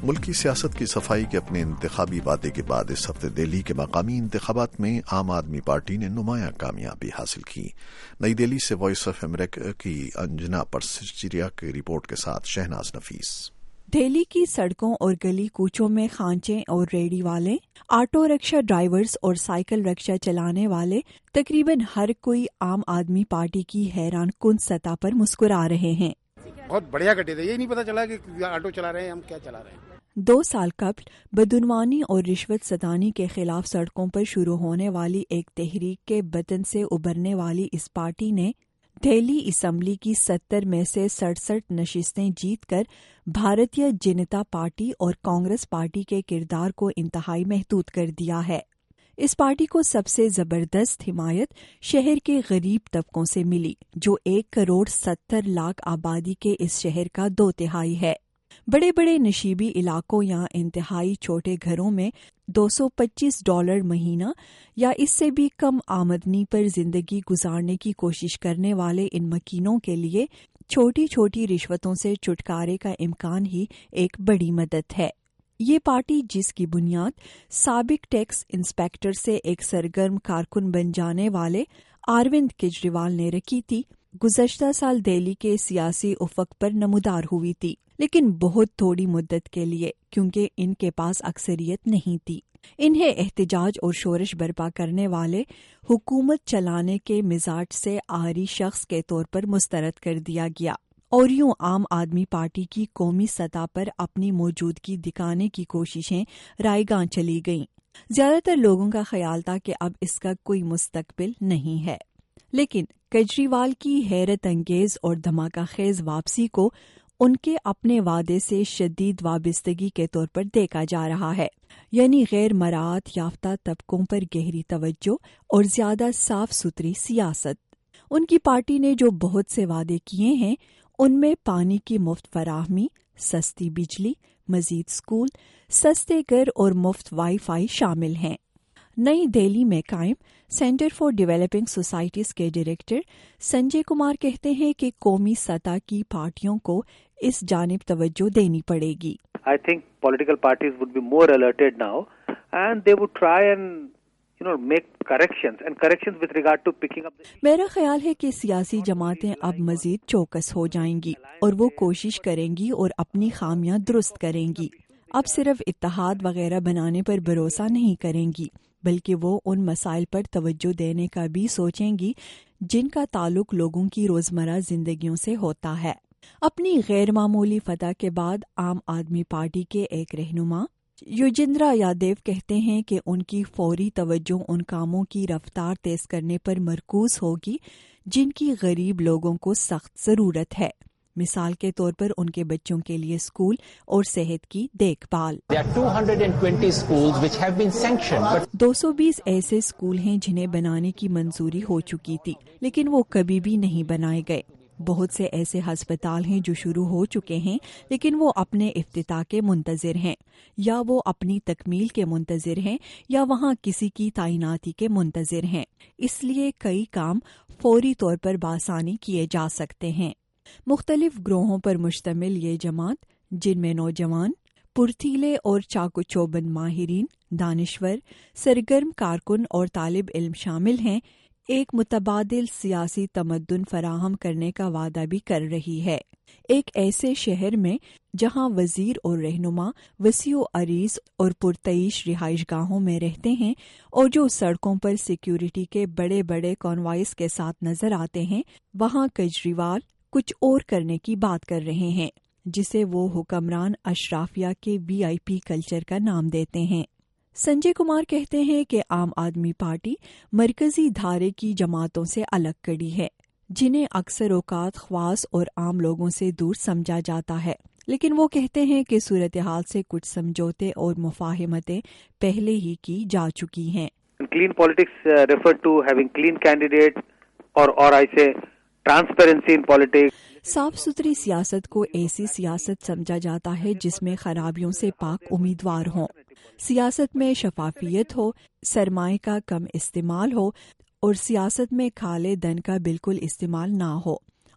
ملکی سیاست کی صفائی کے اپنے انتخابی وعدے کے بعد اس ہفتے دہلی کے مقامی انتخابات میں عام آدمی پارٹی نے نمایاں کامیابی حاصل کی۔ نئی دہلی سے وائس آف امریکہ کی انجنا پرسچریا کی رپورٹ کے ساتھ شہناز نفیس۔ دہلی کی سڑکوں اور گلی کوچوں میں خانچے اور ریڑھی والے، آٹو رکشا ڈرائیورز اور سائیکل رکشا چلانے والے تقریباً ہر کوئی عام آدمی پارٹی کی حیران کن سطح پر مسکرا رہے ہیں۔ بہت بڑھیا گڈی تھے، یہ نہیں پتا چلا کہ آٹو چلا رہے ہیں، ہم کیا چلا رہے ہیں۔ دو سال قبل بدعنوانی اور رشوت ستانی کے خلاف سڑکوں پر شروع ہونے والی ایک تحریک کے بطن سے ابھرنے والی اس پارٹی نے دہلی اسمبلی کی ستر میں سے سڑسٹھ نشستیں جیت کر بھارتیہ جنتا پارٹی اور کانگریس پارٹی کے کردار کو انتہائی محدود کر دیا ہے۔ اس پارٹی کو سب سے زبردست حمایت شہر کے غریب طبقوں سے ملی، جو ایک کروڑ ستر لاکھ آبادی کے اس شہر کا دو تہائی ہے۔ بڑے بڑے نشیبی علاقوں یا انتہائی چھوٹے گھروں میں دو سو پچیس ڈالر مہینہ یا اس سے بھی کم آمدنی پر زندگی گزارنے کی کوشش کرنے والے ان مکینوں کے لیے چھوٹی چھوٹی رشوتوں سے چھٹکارے کا امکان ہی ایک بڑی مدد ہے۔ یہ پارٹی، جس کی بنیاد سابق ٹیکس انسپیکٹر سے ایک سرگرم کارکن بن جانے والے اروند کیجریوال نے رکھی تھی، گزشتہ سال دہلی کے سیاسی افق پر نمودار ہوئی تھی، لیکن بہت تھوڑی مدت کے لیے، کیونکہ ان کے پاس اکثریت نہیں تھی۔ انہیں احتجاج اور شورش برپا کرنے والے حکومت چلانے کے مزاج سے عاری شخص کے طور پر مسترد کر دیا گیا، اور یوں عام آدمی پارٹی کی قومی سطح پر اپنی موجودگی دکھانے کی کوششیں رائیگاں چلی گئیں۔ زیادہ تر لوگوں کا خیال تھا کہ اب اس کا کوئی مستقبل نہیں ہے، لیکن کیجریوال کی حیرت انگیز اور دھماکہ خیز واپسی کو ان کے اپنے وعدے سے شدید وابستگی کے طور پر دیکھا جا رہا ہے، یعنی غیر مراعات یافتہ طبقوں پر گہری توجہ اور زیادہ صاف ستھری سیاست۔ ان کی پارٹی نے جو بہت سے وعدے کیے ہیں، ان میں پانی کی مفت فراہمی، سستی بجلی، مزید اسکول، سستے گھر اور مفت وائی فائی شامل ہیں۔ نئی دہلی میں قائم سینٹر فار ڈیولپنگ سوسائٹیز کے ڈائریکٹر سنجے کمار کہتے ہیں کہ قومی سطح کی پارٹیوں کو اس جانب توجہ دینی پڑے گی۔ I think political parties would be more alerted now and they would try and you know make corrections and corrections with regard to picking up the... میرا خیال ہے کہ سیاسی جماعتیں اب مزید چوکس ہو جائیں گی اور وہ کوشش کریں گی اور اپنی خامیاں درست کریں گی۔ اب صرف اتحاد وغیرہ بنانے پر بھروسہ نہیں کریں گی، بلکہ وہ ان مسائل پر توجہ دینے کا بھی سوچیں گی جن کا تعلق لوگوں کی روزمرہ زندگیوں سے ہوتا ہے۔ اپنی غیر معمولی فتح کے بعد عام آدمی پارٹی کے ایک رہنما یوجندرا یادیو کہتے ہیں کہ ان کی فوری توجہ ان کاموں کی رفتار تیز کرنے پر مرکوز ہوگی جن کی غریب لوگوں کو سخت ضرورت ہے۔ مثال کے طور پر ان کے بچوں کے لیے اسکول اور صحت کی دیکھ بھال۔ دو سو بیس ایسے اسکول ہیں جنہیں بنانے کی منظوری ہو چکی تھی، لیکن وہ کبھی بھی نہیں بنائے گئے۔ بہت سے ایسے ہسپتال ہیں جو شروع ہو چکے ہیں، لیکن وہ اپنے افتتاح کے منتظر ہیں، یا وہ اپنی تکمیل کے منتظر ہیں، یا وہاں کسی کی تعیناتی کے منتظر ہیں۔ اس لیے کئی کام فوری طور پر بآسانی کیے جا سکتے ہیں۔ مختلف گروہوں پر مشتمل یہ جماعت، جن میں نوجوان، پرتیلے اور چاقو چوبند ماہرین، دانشور، سرگرم کارکن اور طالب علم شامل ہیں، ایک متبادل سیاسی تمدن فراہم کرنے کا وعدہ بھی کر رہی ہے، ایک ایسے شہر میں جہاں وزیر اور رہنما وسیع و عریض اور پرتعیش رہائش گاہوں میں رہتے ہیں اور جو سڑکوں پر سیکیورٹی کے بڑے بڑے کانوائز کے ساتھ نظر آتے ہیں۔ وہاں کیجریوال کچھ اور کرنے کی بات کر رہے ہیں، جسے وہ حکمران اشرافیہ کے وی آئی پی کلچر کا نام دیتے ہیں۔ سنجے کمار کہتے ہیں کہ عام آدمی پارٹی مرکزی دھارے کی جماعتوں سے الگ کڑی ہے، جنہیں اکثر اوقات خواص اور عام لوگوں سے دور سمجھا جاتا ہے، لیکن وہ کہتے ہیں کہ صورتحال سے کچھ سمجھوتے اور مفاہمتیں پہلے ہی کی جا چکی ہیں۔ Clean politics uh, refer to having clean candidates or or I say transparency in politics. صاف ستھری سیاست کو ایسی سیاست سمجھا جاتا ہے جس میں خرابیوں سے پاک امیدوار ہوں، سیاست میں شفافیت ہو، سرمائے کا کم استعمال ہو اور سیاست میں کالے دھن کا بالکل استعمال نہ ہو،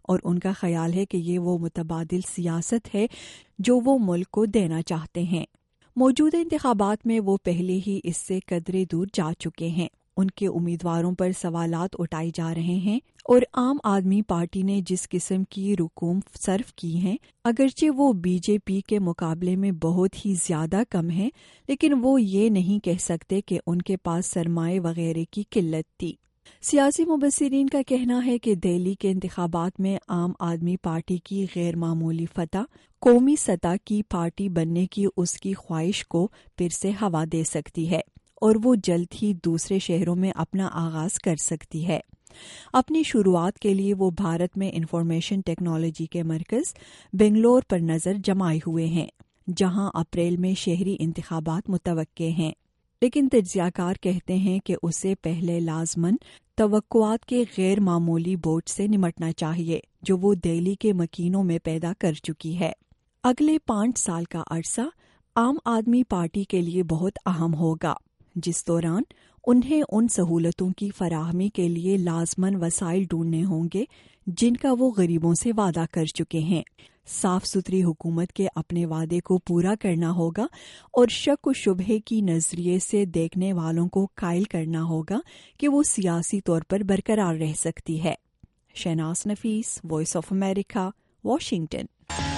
اور ان کا خیال ہے کہ یہ وہ متبادل سیاست ہے جو وہ ملک کو دینا چاہتے ہیں۔ موجودہ انتخابات میں وہ پہلے ہی اس سے قدرے دور جا چکے ہیں۔ ان کے امیدواروں پر سوالات اٹھائے جا رہے ہیں اور عام آدمی پارٹی نے جس قسم کی رقوم صرف کی ہیں، اگرچہ وہ بی جے پی کے مقابلے میں بہت ہی زیادہ کم ہے، لیکن وہ یہ نہیں کہہ سکتے کہ ان کے پاس سرمایہ وغیرہ کی قلت تھی۔ سیاسی مبصرین کا کہنا ہے کہ دہلی کے انتخابات میں عام آدمی پارٹی کی غیر معمولی فتح قومی سطح کی پارٹی بننے کی اس کی خواہش کو پھر سے ہوا دے سکتی ہے اور وہ جلد ہی دوسرے شہروں میں اپنا آغاز کر سکتی ہے۔ اپنی شروعات کے لیے وہ بھارت میں انفارمیشن ٹیکنالوجی کے مرکز بنگلور پر نظر جمائے ہوئے ہیں، جہاں اپریل میں شہری انتخابات متوقع ہیں، لیکن تجزیہ کار کہتے ہیں کہ اسے پہلے لازماً توقعات کے غیر معمولی بوجھ سے نمٹنا چاہیے جو وہ دہلی کے مکینوں میں پیدا کر چکی ہے۔ اگلے پانچ سال کا عرصہ عام آدمی پارٹی کے لیے بہت اہم ہوگا، جس دوران انہیں ان سہولتوں کی فراہمی کے لیے لازماً وسائل ڈھونڈنے ہوں گے جن کا وہ غریبوں سے وعدہ کر چکے ہیں۔ صاف ستھری حکومت کے اپنے وعدے کو پورا کرنا ہوگا اور شک و شبہے کی نظریے سے دیکھنے والوں کو قائل کرنا ہوگا کہ وہ سیاسی طور پر برقرار رہ سکتی ہے۔ Shahnaz Nafees, voice of America, Washington.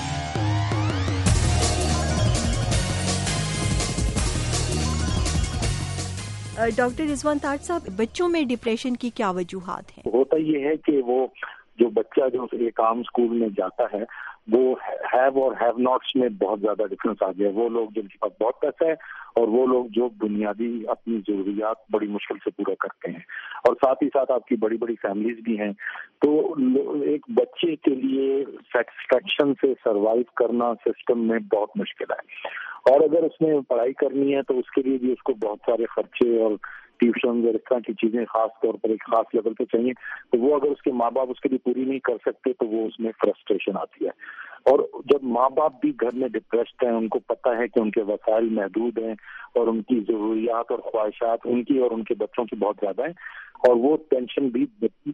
Doctor Rizwan Tariq sahib, بچوں میں ڈپریشن کی کیا وجوہات ہیں؟ ہوتا یہ ہے کہ وہ جو بچہ جو ایک عام اسکول میں جاتا ہے وہ ہیو اور ہیو ناٹس میں بہت زیادہ ڈفرینس آ گیا ہے۔ وہ لوگ جن کے پاس بہت پیسہ ہے اور وہ لوگ جو بنیادی اپنی ضروریات بڑی مشکل سے پورا کرتے ہیں، اور ساتھ ہی ساتھ آپ کی بڑی بڑی فیملیز بھی ہیں۔ تو ایک بچے کے لیے سیٹسفیکشن سے سروائیو کرنا سسٹم میں بہت مشکل ہے، اور اگر اس نے پڑھائی کرنی ہے تو اس کے لیے بھی اس کو بہت سارے خرچے اور ٹیوشن اور اس طرح کی چیزیں خاص طور پر ایک خاص لیول پہ چاہیے، تو وہ اگر اس کے ماں باپ اس کے لیے پوری نہیں کر سکتے تو وہ اس میں فرسٹریشن آتی ہے۔ اور جب ماں باپ بھی گھر میں ڈپریسڈ ہیں، ان کو پتہ ہے کہ ان کے وسائل محدود ہیں اور ان کی ضروریات اور خواہشات ان کی اور ان کے بچوں کی بہت زیادہ ہیں، اور وہ ٹینشن بھی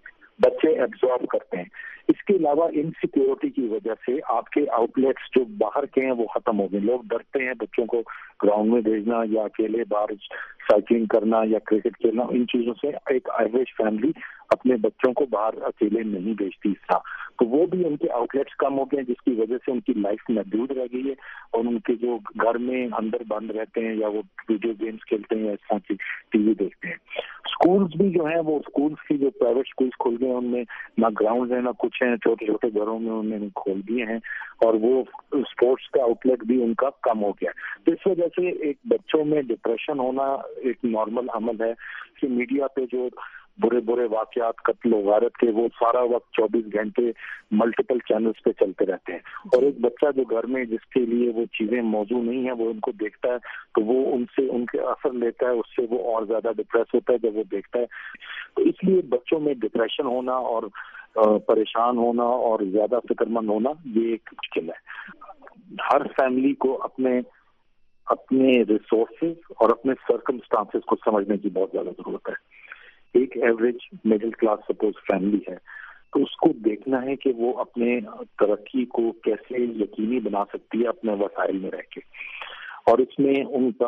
بچے ایبزارب کرتے ہیں۔ اس کے علاوہ انسیکیورٹی کی وجہ سے آپ کے آؤٹ لیٹس جو باہر کے ہیں وہ ختم ہو گئے۔ لوگ ڈرتے ہیں بچوں کو گراؤنڈ میں بھیجنا یا اکیلے باہر سائیکلنگ کرنا یا کرکٹ کھیلنا، ان چیزوں سے ایک ایوریج فیملی اپنے بچوں کو باہر اکیلے نہیں بھیجتی اس طرح، تو وہ بھی ان کے آؤٹ لیٹس کم ہو گئے ہیں، جس کی وجہ سے ان کی لائف محدود رہ گئی ہے، اور ان کے جو گھر میں اندر بند رہتے ہیں یا وہ ویڈیو گیمز کھیلتے ہیں یا اس طرح کی ٹی وی دیکھتے ہیں۔ اسکولس بھی جو ہیں وہ اسکولس کی جو پرائیویٹ اسکولس کھل گئے ہیں ان میں نہ گراؤنڈز ہیں نہ کچھ ہیں، چھوٹے چھوٹے گھروں میں انہوں نے کھول دیے ہیں، اور وہ اسپورٹس کا آؤٹ لیٹ بھی ان کا کم ہو گیا۔ تو اس وجہ سے ایک بچوں میں ڈپریشن ہونا ایک نارمل عمل ہے کہ میڈیا پہ جو برے برے واقعات قتل و غارت کے وہ سارا وقت چوبیس گھنٹے ملٹیپل چینلز پہ چلتے رہتے ہیں، اور ایک بچہ جو گھر میں جس کے لیے وہ چیزیں موضوع نہیں ہیں وہ ان کو دیکھتا ہے تو وہ ان سے ان کے اثر لیتا ہے، اس سے وہ اور زیادہ ڈپریس ہوتا ہے جب وہ دیکھتا ہے۔ تو اس لیے بچوں میں ڈپریشن ہونا اور پریشان ہونا اور زیادہ فکر مند ہونا یہ ایک مشکل ہے۔ ہر فیملی کو اپنے اپنے ریسورسز اور اپنے سرکمسٹانسز کو سمجھنے کی بہت زیادہ ضرورت ہے۔ ایک average middle class suppose family ہے تو اس کو دیکھنا ہے کہ وہ اپنے ترقی کو کیسے یقینی بنا سکتی ہے اپنے وسائل میں رہ کے، اور اس میں ان کا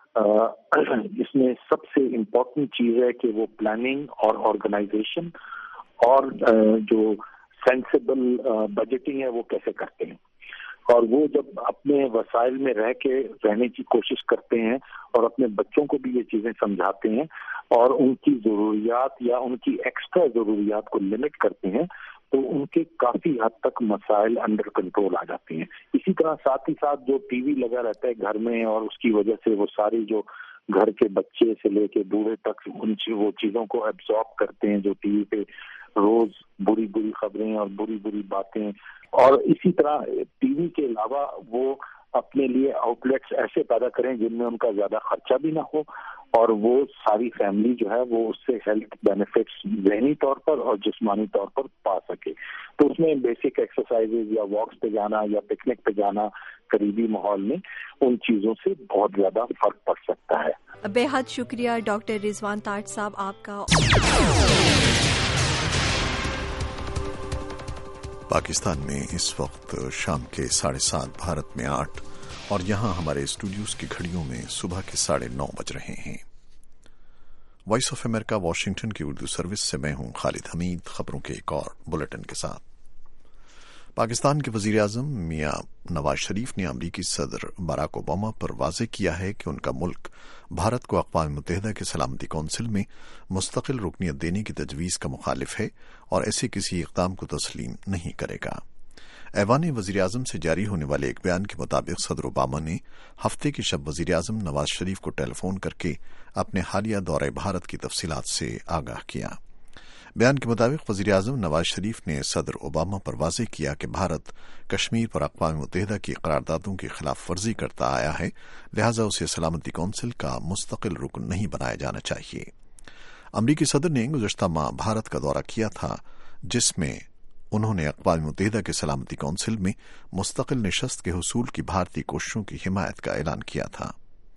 اس میں سب سے امپورٹنٹ چیز ہے کہ وہ پلاننگ اور آرگنائزیشن اور جو سینسیبل بجٹنگ ہے وہ کیسے کرتے ہیں، اور وہ جب اپنے وسائل میں رہ کے رہنے کی کوشش کرتے ہیں اور اپنے بچوں کو بھی یہ چیزیں سمجھاتے ہیں اور ان کی ضروریات یا ان کی ایکسٹرا ضروریات کو لمٹ کرتے ہیں تو ان کے کافی حد تک مسائل انڈر کنٹرول آ جاتے ہیں۔ اسی طرح ساتھ ہی ساتھ جو ٹی وی لگا رہتا ہے گھر میں اور اس کی وجہ سے وہ ساری جو گھر کے بچے سے لے کے بوڑھے تک ان وہ چیزوں کو ایبزارب کرتے ہیں جو ٹی وی پہ روز بری بری خبریں اور بری بری باتیں، اور اسی طرح ٹی وی کے علاوہ وہ اپنے لیے آؤٹ لیٹس ایسے پیدا کریں جن میں ان کا زیادہ خرچہ بھی نہ ہو اور وہ ساری فیملی جو ہے وہ اس سے ہیلتھ بینیفٹس ذہنی طور پر اور جسمانی طور پر پا سکے۔ تو اس میں بیسک ایکسرسائزز یا واکس پہ جانا یا پکنک پہ جانا قریبی ماحول میں ان چیزوں سے بہت زیادہ فرق پڑ سکتا ہے۔ بے حد شکریہ ڈاکٹر رضوان طارق صاحب آپ کا۔ پاکستان میں اس وقت شام کے ساڑھے سات، بھارت میں آٹھ، اور یہاں ہمارے اسٹوڈیوز کی گھڑیوں میں صبح کے ساڑھے نو بج رہے ہیں۔ وائس آف امریکہ واشنگٹن کی اردو سروس سے میں ہوں خالد حمید، خبروں کے ایک اور بلٹن کے ساتھ۔ پاکستان کے وزیر اعظم میاں نواز شریف نے امریکی صدر باراک اوباما پر واضح کیا ہے کہ ان کا ملک بھارت کو اقوام متحدہ کے سلامتی کونسل میں مستقل رکنیت دینے کی تجویز کا مخالف ہے اور ایسے کسی اقدام کو تسلیم نہیں کرے گا۔ ایوان وزیر اعظم سے جاری ہونے والے ایک بیان کے مطابق صدر اوباما نے ہفتے کی شب وزیر اعظم نواز شریف کو ٹیلی فون کر کے اپنے حالیہ دورہ بھارت کی تفصیلات سے آگاہ کیا۔ بیان کے مطابق وزیر اعظم نواز شریف نے صدر اوباما پر واضح کیا کہ بھارت کشمیر پر اقوام متحدہ کی قراردادوں کی خلاف ورزی کرتا آیا ہے، لہذا اسے سلامتی کونسل کا مستقل رکن نہیں بنایا جانا چاہیے۔ امریکی صدر نے گزشتہ ماہ بھارت کا دورہ کیا تھا، جس میں انہوں نے اقوام متحدہ کے سلامتی کونسل میں مستقل نشست کے حصول کی بھارتی کوششوں کی حمایت کا اعلان کیا تھا۔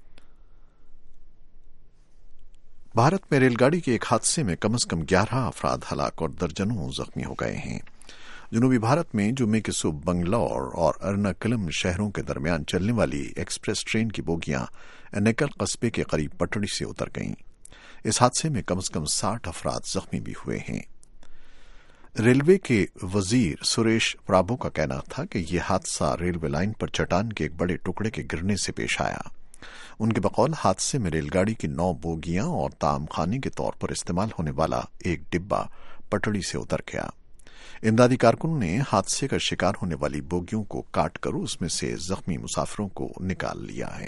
بھارت میں ریل گاڑی کے ایک حادثے میں کم از کم گیارہ افراد ہلاک اور درجنوں زخمی ہو گئے ہیں۔ جنوبی بھارت میں جمعے کے صبح بنگلور اور ارناکلم شہروں کے درمیان چلنے والی ایکسپریس ٹرین کی بوگیاں انیکل قصبے کے قریب پٹڑی سے اتر گئیں۔ اس حادثے میں کم از کم ساٹھ افراد زخمی بھی ہوئے ہیں۔ ریلوے کے وزیر سریش پرابھو کا کہنا تھا کہ یہ حادثہ ریلوے لائن پر چٹان کے ایک بڑے ٹکڑے کے گرنے سے پیش آیا۔ ان کے بقول حادثے میں ریل گاڑی کی نو بوگیاں اور طعام خانے کے طور پر استعمال ہونے والا ایک ڈبہ پٹڑی سے اتر گیا۔ امدادی کارکنوں نے حادثے کا شکار ہونے والی بوگیوں کو کاٹ کر اس میں سے زخمی مسافروں کو نکال لیا ہے۔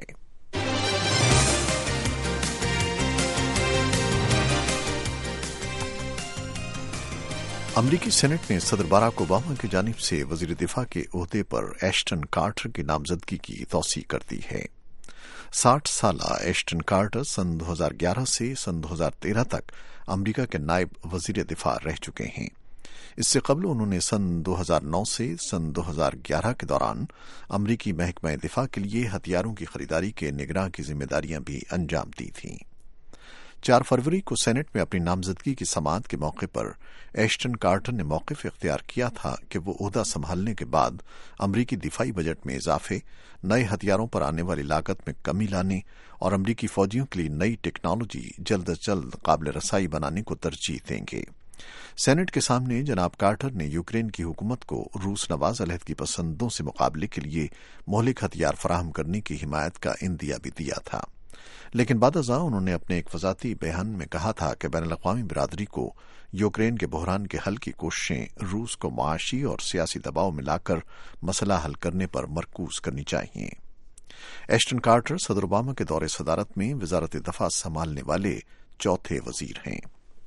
امریکی سینٹ نے صدر باراک اوباما کی جانب سے وزیر دفاع کے عہدے پر ایشٹن کارٹر کی نامزدگی کی توثیق کر دی ہے۔ ساٹھ سالہ ایشٹن کارٹر سن دو ہزار گیارہ سے سن دو ہزار تیرہ تک امریکہ کے نائب وزیر دفاع رہ چکے ہیں۔ اس سے قبل انہوں نے سن دو ہزار نو سے سن دو ہزار گیارہ کے دوران امریکی محکمہ دفاع کے لیے ہتھیاروں کی خریداری کے نگراں کی ذمہ داریاں بھی انجام دی تھیں۔ چار فروری کو سینٹ میں اپنی نامزدگی کی سماعت کے موقع پر ایشٹن کارٹر نے موقف اختیار کیا تھا کہ وہ عہدہ سنبھالنے کے بعد امریکی دفاعی بجٹ میں اضافے، نئے ہتھیاروں پر آنے والی لاگت میں کمی لانے اور امریکی فوجیوں کے لیے نئی ٹیکنالوجی جلد از جلد قابل رسائی بنانے کو ترجیح دیں گے۔ سینٹ کے سامنے جناب کارٹر نے یوکرین کی حکومت کو روس نواز علیحدگی پسندوں سے مقابلے کے لیے مہلک ہتھیار فراہم کرنے کی حمایت کا عندیہ بھی دیا تھا، لیکن بعد ازاں انہوں نے اپنے ایک وضاحتی بیان میں کہا تھا کہ بین الاقوامی برادری کو یوکرین کے بحران کے حل کی کوششیں روس کو معاشی اور سیاسی دباؤ میں لا کر مسئلہ حل کرنے پر مرکوز کرنی چاہیے۔ ایشٹن کارٹر صدر اوباما کے دور صدارت میں وزارت دفاع سنبھالنے والے چوتھے وزیر ہیں۔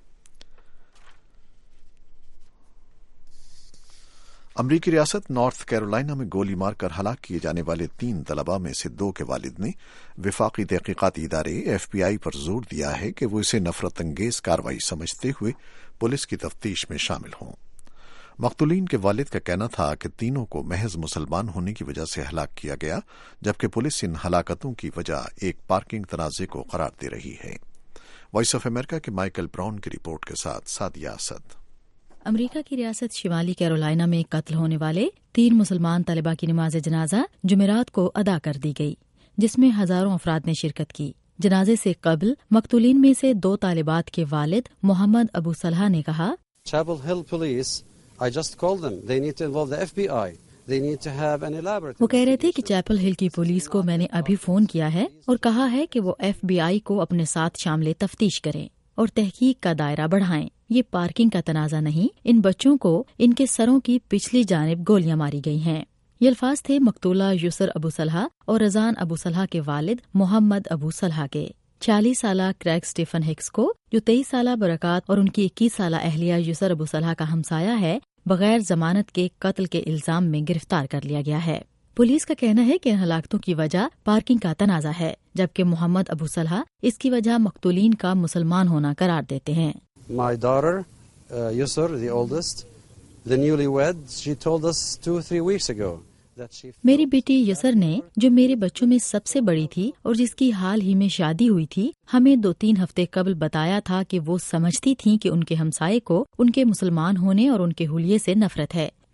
امریکی ریاست نارتھ کیرولائنا میں گولی مار کر ہلاک کیے جانے والے تین طلباء میں سے دو کے والد نے وفاقی تحقیقاتی ادارے ایف بی آئی پر زور دیا ہے کہ وہ اسے نفرت انگیز کارروائی سمجھتے ہوئے پولیس کی تفتیش میں شامل ہوں۔ مقتولین کے والد کا کہنا تھا کہ تینوں کو محض مسلمان ہونے کی وجہ سے ہلاک کیا گیا، جبکہ پولیس ان ہلاکتوں کی وجہ ایک پارکنگ تنازع کو قرار دے رہی ہے۔ وائس آف امریکہ کے مائیکل براؤن کی رپورٹ کے ساتھ سعدیہ اسد۔ امریکہ کی ریاست شمالی کیرولائنا میں قتل ہونے والے تین مسلمان طلباء کی نماز جنازہ جمعرات کو ادا کر دی گئی، جس میں ہزاروں افراد نے شرکت کی۔ جنازے سے قبل مقتولین میں سے دو طالبات کے والد محمد ابو صلحہ نے کہا، Chapel Hill police I just called them. They need to involve the F B I. They need to have an elaborate. وہ کہہ رہے تھے کہ چیپل ہل کی پولیس کو میں نے ابھی فون کیا ہے اور کہا ہے کہ وہ ایف بی آئی کو اپنے ساتھ شامل تفتیش کریں اور تحقیق کا دائرہ بڑھائیں۔ یہ پارکنگ کا تنازع نہیں، ان بچوں کو ان کے سروں کی پچھلی جانب گولیاں ماری گئی ہیں۔ یہ الفاظ تھے مقتولہ یسر ابو صلحہ اور رضان ابو صلحہ کے والد محمد ابو صلحہ کے۔ چالیس سالہ کریگ اسٹیفن ہکس کو، جو تیئیس سالہ برکات اور ان کی اکیس سالہ اہلیہ یسر ابو صلحہ کا ہمسایہ ہے، بغیر ضمانت کے قتل کے الزام میں گرفتار کر لیا گیا ہے۔ پولیس کا کہنا ہے کہ ان ہلاکتوں کی وجہ پارکنگ کا تنازع ہے، جبکہ محمد ابو صلحہ اس کی وجہ مقتولین کا مسلمان ہونا قرار دیتے ہیں۔ My daughter, uh, Yusur, the oldest, the newlywed, she told us two or three weeks ago that she... میری بیٹی یسر نے، جو میرے بچوں میں سب سے بڑی تھی اور جس کی حال ہی میں شادی ہوئی تھی، ہمیں دو تین ہفتے قبل بتایا تھا کہ وہ سمجھتی تھیں کہ ان کے ہمسائے کو ان کے مسلمان ہونے اور ان کے حلیے سے نفرت ہے۔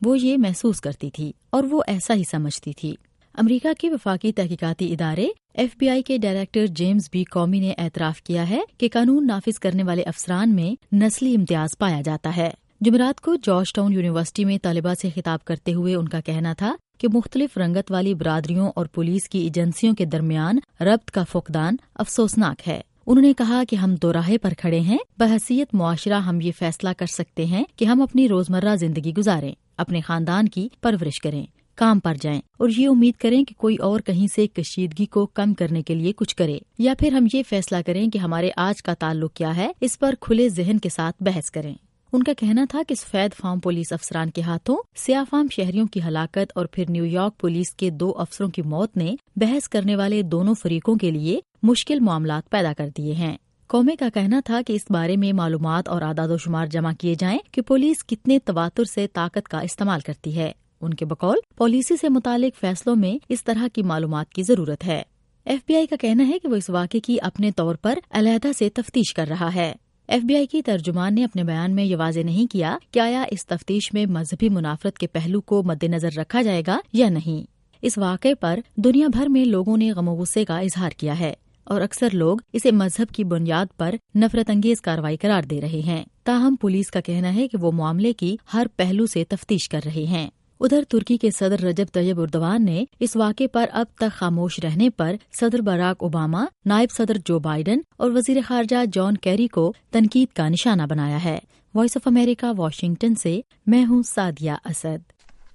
وہ یہ محسوس کرتی تھی اور وہ ایسا ہی سمجھتی تھی۔ امریکہ کے وفاقی تحقیقاتی ادارے ایف بی آئی کے ڈائریکٹر جیمز بی کومی نے اعتراف کیا ہے کہ قانون نافذ کرنے والے افسران میں نسلی امتیاز پایا جاتا ہے۔ جمعرات کو جارج ٹاؤن یونیورسٹی میں طالبہ سے خطاب کرتے ہوئے ان کا کہنا تھا کہ مختلف رنگت والی برادریوں اور پولیس کی ایجنسیوں کے درمیان ربط کا فقدان افسوسناک ہے۔ انہوں نے کہا کہ ہم دو راہے پر کھڑے ہیں۔ بحیثیت معاشرہ ہم یہ فیصلہ کر سکتے ہیں کہ ہم اپنی روزمرہ زندگی گزاریں، اپنے خاندان کی پرورش کریں، کام پر جائیں اور یہ امید کریں کہ کوئی اور کہیں سے کشیدگی کو کم کرنے کے لیے کچھ کرے، یا پھر ہم یہ فیصلہ کریں کہ ہمارے آج کا تعلق کیا ہے، اس پر کھلے ذہن کے ساتھ بحث کریں۔ ان کا کہنا تھا کہ سفید فام پولیس افسران کے ہاتھوں سیاہ فام شہریوں کی ہلاکت اور پھر نیو یارک پولیس کے دو افسروں کی موت نے بحث کرنے والے دونوں فریقوں کے لیے مشکل معاملات پیدا کر دیے ہیں۔ قومی کا کہنا تھا کہ اس بارے میں معلومات اور اعداد و شمار جمع کیے جائیں کہ پولیس کتنے تواتر سے طاقت کا استعمال کرتی ہے۔ ان کے بقول پالیسی سے متعلق فیصلوں میں اس طرح کی معلومات کی ضرورت ہے۔ ایف بی آئی کا کہنا ہے کہ وہ اس واقعے کی اپنے طور پر علیحدہ سے تفتیش کر رہا ہے۔ ایف بی آئی کی ترجمان نے اپنے بیان میں یہ واضح نہیں کیا کہ آیا اس تفتیش میں مذہبی منافرت کے پہلو کو مد نظر رکھا جائے گا یا نہیں۔ اس واقعے پر دنیا بھر میں لوگوں نے غم و غصے کا اظہار کیا ہے اور اکثر لوگ اسے مذہب کی بنیاد پر نفرت انگیز کارروائی قرار دے رہے ہیں۔ تاہم پولیس کا کہنا ہے کہ وہ معاملے کی ہر پہلو سے تفتیش کر رہے ہیں۔ ادھر ترکی کے صدر رجب طیب اردوان نے اس واقعے پر اب تک خاموش رہنے پر صدر براک اوباما، نائب صدر جو بائیڈن اور وزیر خارجہ جان کیری کو تنقید کا نشانہ بنایا ہے۔ وائس آف امریکہ واشنگٹن سے میں ہوں سعدیہ اسد۔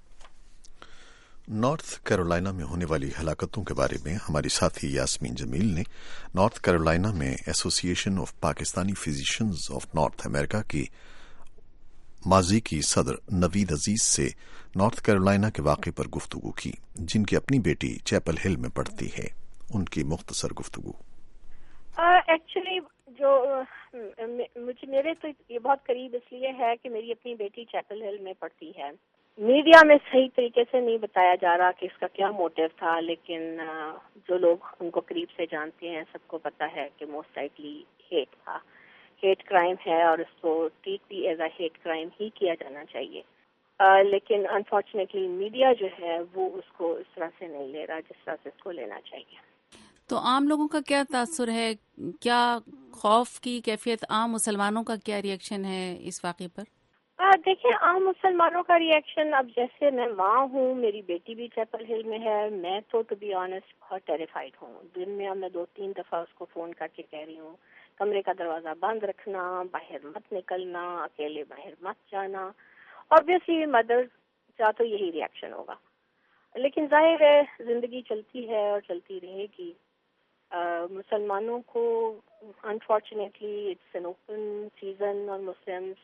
نارتھ کیرولائنا میں ہونے والی ہلاکتوں کے بارے میں ہماری ساتھی یاسمین جمیل نے نارتھ کیرولائنا میں association of Pakistani physicians of North America کی ماضی کی صدر نوید عزیز سے نارتھ کیرولائنا کے واقعے پر گفتگو کی، جن کی اپنی بیٹی چیپل ہل میں پڑھتی ہے۔ ان کی مختصر گفتگو۔ ایکچولی جو مجھے میرے تو یہ بہت قریب اس لیے ہے کہ میری اپنی بیٹی چیپل ہل میں پڑھتی ہے۔ میڈیا میں صحیح طریقے سے نہیں بتایا جا رہا کہ اس کا کیا موٹیو تھا، لیکن جو لوگ ان کو قریب سے جانتے ہیں سب کو پتا ہے کہ موسٹ لائکلی ہیٹ تھا، ہیٹ کرائم ہے اور اس کو ٹریٹ بھی ایز اے ہیٹ کرائم ہی کیا جانا چاہیے۔ Uh, لیکن انفارچونیٹلی میڈیا جو ہے وہ اس کو اس طرح سے نہیں لے رہا جس طرح سے اس کو لینا چاہیے۔ تو عام لوگوں کا کیا تاثر ہے، کیا خوف کی کیفیت، عام مسلمانوں کا کیا ری ایکشن ہے اس واقعے پر؟ uh, دیکھیں عام مسلمانوں کا ری ایکشن، اب جیسے میں ماں ہوں، میری بیٹی بھی چیپل ہل میں ہے، میں تو ٹو بی آنیسٹ بہت ٹیریفائڈ ہوں۔ دن میں اب میں دو تین دفعہ اس کو فون کر کے کہہ رہی ہوں کمرے کا دروازہ بند رکھنا، باہر مت نکلنا، اکیلے باہر مت جانا۔ Obviously مدر کا تو یہی ری ایکشن ہوگا، لیکن ظاہر ہے زندگی چلتی ہے اور چلتی رہے گی۔ uh, مسلمانوں کو unfortunately it's an open season اور مسلمس،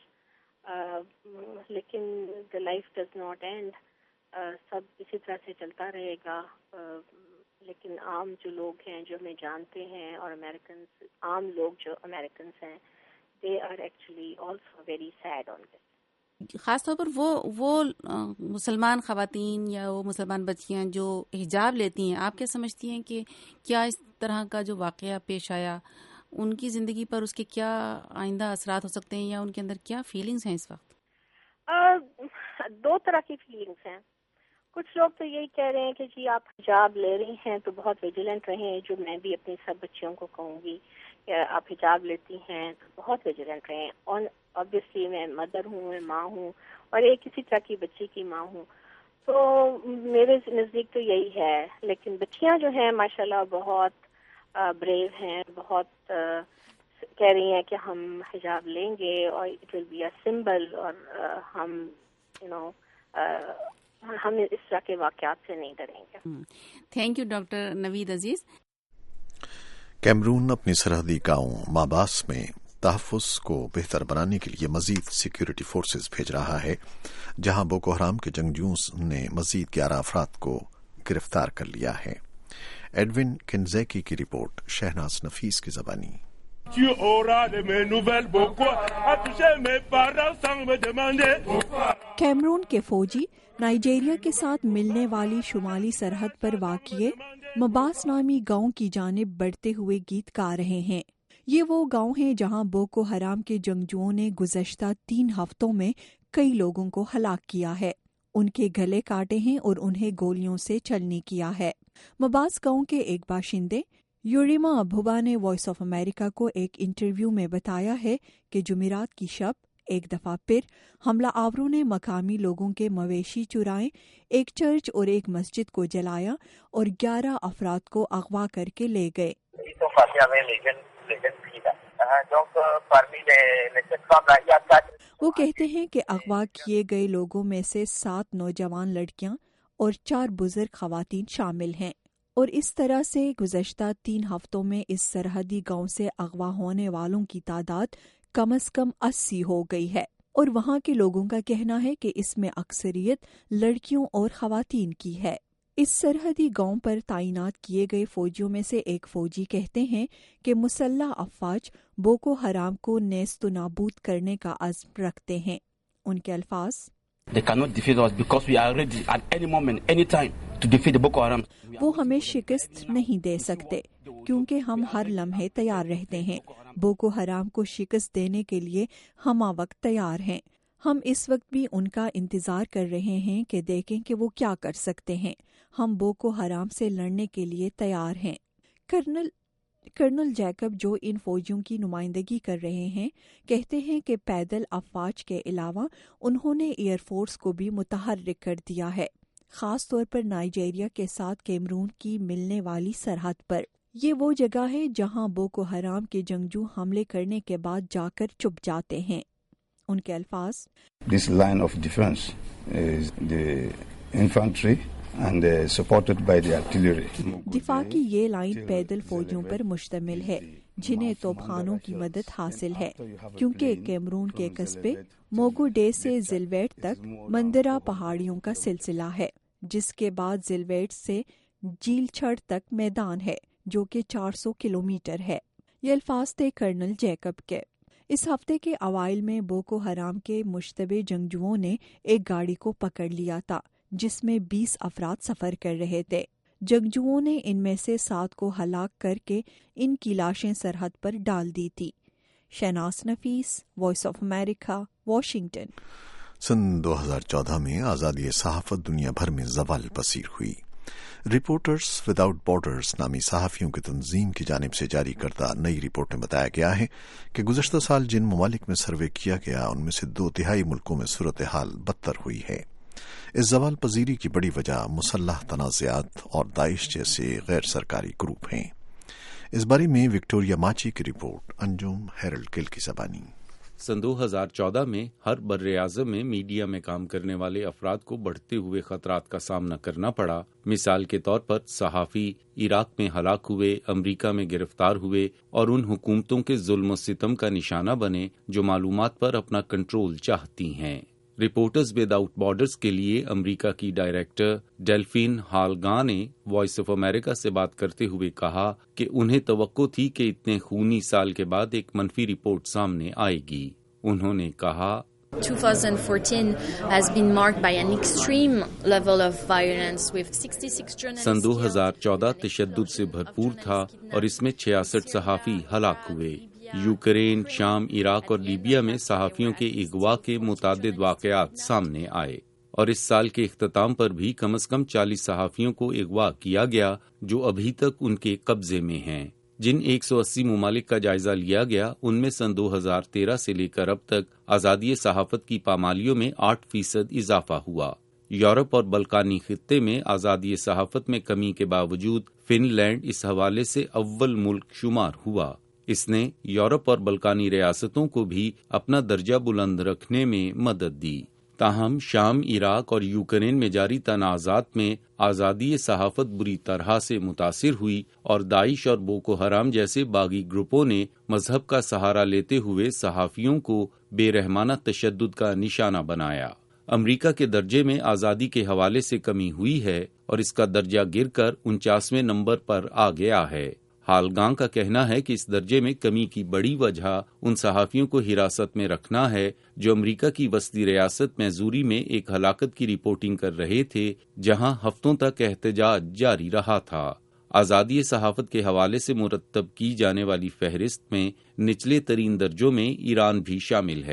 لیکن the life does not end, سب اسی طرح سے چلتا رہے گا۔ uh, لیکن عام جو لوگ ہیں جو ہمیں جانتے ہیں اور امریکنس، عام لوگ جو امریکنس ہیں، they are actually also very sad on this. خاص طور پر وہ وہ مسلمان خواتین یا وہ مسلمان بچیاں جو حجاب لیتی ہیں، آپ کیا سمجھتی ہیں کہ کیا اس طرح کا جو واقعہ پیش آیا ان کی زندگی پر اس کے کیا آئندہ اثرات ہو سکتے ہیں، یا ان کے اندر کیا فیلنگز ہیں اس وقت؟ آ, دو طرح کی فیلنگز ہیں۔ کچھ لوگ تو یہی کہہ رہے ہیں کہ جی آپ حجاب لے رہی ہیں تو بہت ویجیلنٹ رہیں، جو میں بھی اپنی سب بچیوں کو کہوں گی کہ آپ حجاب لیتی ہیں تو بہت ویجیلنٹ رہیں۔ اور obviously میں مدر ہوں، میں ماں ہوں، اور ایک کسی طرح کی بچی کی ماں ہوں، تو میرے نزدیک تو یہی ہے۔ لیکن بچیاں جو ہیں ماشاءاللہ بہت بریو ہیں، بہت کہہ رہی ہیں کہ ہم حجاب لیں گے اور it will be a symbol, اور ہم یو نو ہم اس طرح کے واقعات سے نہیں ڈریں گے۔ Thank you doctor Naveed Aziz. Cameroon اپنی سرحدی گاؤں ماباس میں تحفظ کو بہتر بنانے کے لیے مزید سیکیورٹی فورسز بھیج رہا ہے، جہاں بوکو حرام کے جنگجوؤں نے مزید گیارہ افراد کو گرفتار کر لیا ہے۔ ایڈون کنزیکی کی رپورٹ شہناز نفیس کی زبانی۔ کیمرون کے فوجی نائجیریا کے ساتھ ملنے والی شمالی سرحد پر واقع مباس نامی گاؤں کی جانب بڑھتے ہوئے گیت گا رہے ہیں۔ یہ وہ گاؤں ہے جہاں بوکو حرام کے جنگجوؤں نے گزشتہ تین ہفتوں میں کئی لوگوں کو ہلاک کیا ہے۔ ان کے گلے کاٹے ہیں اور انہیں گولیوں سے چلنی کیا ہے۔ مباز گاؤں کے ایک باشندے یوریما ابھوبا نے وائس آف امریکہ کو ایک انٹرویو میں بتایا ہے کہ جمعرات کی شب ایک دفعہ پھر حملہ آوروں نے مقامی لوگوں کے مویشی چرائے، ایک چرچ اور ایک مسجد کو جلایا اور گیارہ افراد کو اغوا کر کے لے گئے۔ وہ کہتے ہیں کہ اغوا کیے گئے لوگوں میں سے سات نوجوان لڑکیاں اور چار بزرگ خواتین شامل ہیں، اور اس طرح سے گزشتہ تین ہفتوں میں اس سرحدی گاؤں سے اغوا ہونے والوں کی تعداد کم از کم اسی ہو گئی ہے، اور وہاں کے لوگوں کا کہنا ہے کہ اس میں اکثریت لڑکیوں اور خواتین کی ہے۔ اس سرحدی گاؤں پر تعینات کیے گئے فوجیوں میں سے ایک فوجی کہتے ہیں کہ مسلح افواج بوکو حرام کو نیست و نابود کرنے کا عزم رکھتے ہیں۔ ان کے الفاظ، They cannot defeat us because we are ready at any moment, any time to defeat the Boko Haram. وہ ہمیں شکست نہیں دے سکتے کیونکہ ہم ہر لمحے تیار رہتے ہیں۔ بوکو حرام کو شکست دینے کے لیے ہم وقت تیار ہیں۔ ہم اس وقت بھی ان کا انتظار کر رہے ہیں کہ دیکھیں کہ وہ کیا کر سکتے ہیں۔ ہم بوکو حرام سے لڑنے کے لیے تیار ہیں۔ کرنل کرنل جیکب، جو ان فوجیوں کی نمائندگی کر رہے ہیں، کہتے ہیں کہ پیدل افواج کے علاوہ انہوں نے ایئر فورس کو بھی متحرک کر دیا ہے، خاص طور پر نائجیریا کے ساتھ کیمرون کی ملنے والی سرحد پر۔ یہ وہ جگہ ہے جہاں بوکو حرام کے جنگجو حملے کرنے کے بعد جا کر چھپ جاتے ہیں۔ ان کے الفاظ، This line of defense is the infantry and uh, supported by the artillery. دفاع کی یہ لائن پیدل فوجیوں پر مشتمل ہے جنہیں توپخانوں کی مدد حاصل ہے، کیونکہ کیمرون کے قصبے موگو ڈے سے زلویٹ تک مندرا پہاڑیوں کا سلسلہ ہے، جس کے بعد زلویٹ سے جیل چھڑ تک میدان ہے جو کہ چار سو کلومیٹر ہے۔ یہ الفاظ تھے کرنل جیکب کے۔ اس ہفتے کے اوائل میں بوکو حرام کے مشتبہ جنگجوؤں نے ایک گاڑی کو پکڑ لیا تھا جس میں بیس افراد سفر کر رہے تھے۔ جنگجوؤں نے ان میں سے سات کو ہلاک کر کے ان کی لاشیں سرحد پر ڈال دی تھی۔ Shahnaz Nafees, voice of America, Washington. سن دو ہزار چودہ میں آزادی صحافت دنیا بھر میں زوال پذیر ہوئی۔ رپورٹرز وداؤٹ بارڈرز نامی صحافیوں کی تنظیم کی جانب سے جاری کردہ نئی رپورٹ میں بتایا گیا ہے کہ گزشتہ سال جن ممالک میں سروے کیا گیا ان میں سے دو تہائی ملکوں میں صورتحال بدتر ہوئی ہے۔ اس زوال پذیری کی بڑی وجہ مسلح تنازعات اور داعش جیسے غیر سرکاری گروپ ہیں۔ اس بارے میں وکٹوریا ماچی کی رپورٹ، انجم ہیرلڈ گل کی زبانی۔ سن دو ہزار چودہ میں ہر بر اعظم میں میڈیا میں کام کرنے والے افراد کو بڑھتے ہوئے خطرات کا سامنا کرنا پڑا۔ مثال کے طور پر صحافی عراق میں ہلاک ہوئے، امریکہ میں گرفتار ہوئے اور ان حکومتوں کے ظلم و ستم کا نشانہ بنے جو معلومات پر اپنا کنٹرول چاہتی ہیں۔ رپورٹرز وداؤٹ بارڈرز کے لیے امریکہ کی ڈائریکٹر ڈیلفین ہالگاں نے وائس آف امریکہ سے بات کرتے ہوئے کہا کہ انہیں توقع تھی کہ اتنے خونی سال کے بعد ایک منفی رپورٹ سامنے آئے گی۔ انہوں نے کہا، twenty fourteen has been marked by an extreme level of violence with sixty-six journalists. سن دو ہزار چودہ تشدد سے بھرپور تھا اور اس میں چھیاسٹھ صحافی ہلاک ہوئے۔ یوکرین، شام، عراق اور لیبیا میں صحافیوں کے اغوا کے متعدد واقعات سامنے آئے، اور اس سال کے اختتام پر بھی کم از کم چالیس صحافیوں کو اغوا کیا گیا جو ابھی تک ان کے قبضے میں ہیں۔ جن ایک سو اسی ممالک کا جائزہ لیا گیا ان میں سن دو ہزار تیرہ سے لے کر اب تک آزادی صحافت کی پامالیوں میں آٹھ فیصد اضافہ ہوا۔ یورپ اور بلکانی خطے میں آزادی صحافت میں کمی کے باوجود فن لینڈ اس حوالے سے اول ملک شمار ہوا۔ اس نے یورپ اور بلکانی ریاستوں کو بھی اپنا درجہ بلند رکھنے میں مدد دی۔ تاہم شام، عراق اور یوکرین میں جاری تنازعات میں آزادی صحافت بری طرح سے متاثر ہوئی اور داعش اور بوکو حرام جیسے باغی گروپوں نے مذہب کا سہارا لیتے ہوئے صحافیوں کو بے رحمانہ تشدد کا نشانہ بنایا۔ امریکہ کے درجے میں آزادی کے حوالے سے کمی ہوئی ہے اور اس کا درجہ گر کر انچاسویں نمبر پر آ گیا ہے۔ ہالگاں کا کہنا ہے کہ اس درجے میں کمی کی بڑی وجہ ان صحافیوں کو حراست میں رکھنا ہے جو امریکہ کی وسطی ریاست میزوری میں ایک ہلاکت کی رپورٹنگ کر رہے تھے جہاں ہفتوں تک احتجاج جاری رہا تھا۔ آزادی صحافت کے حوالے سے مرتب کی جانے والی فہرست میں نچلے ترین درجوں میں ایران بھی شامل ہے۔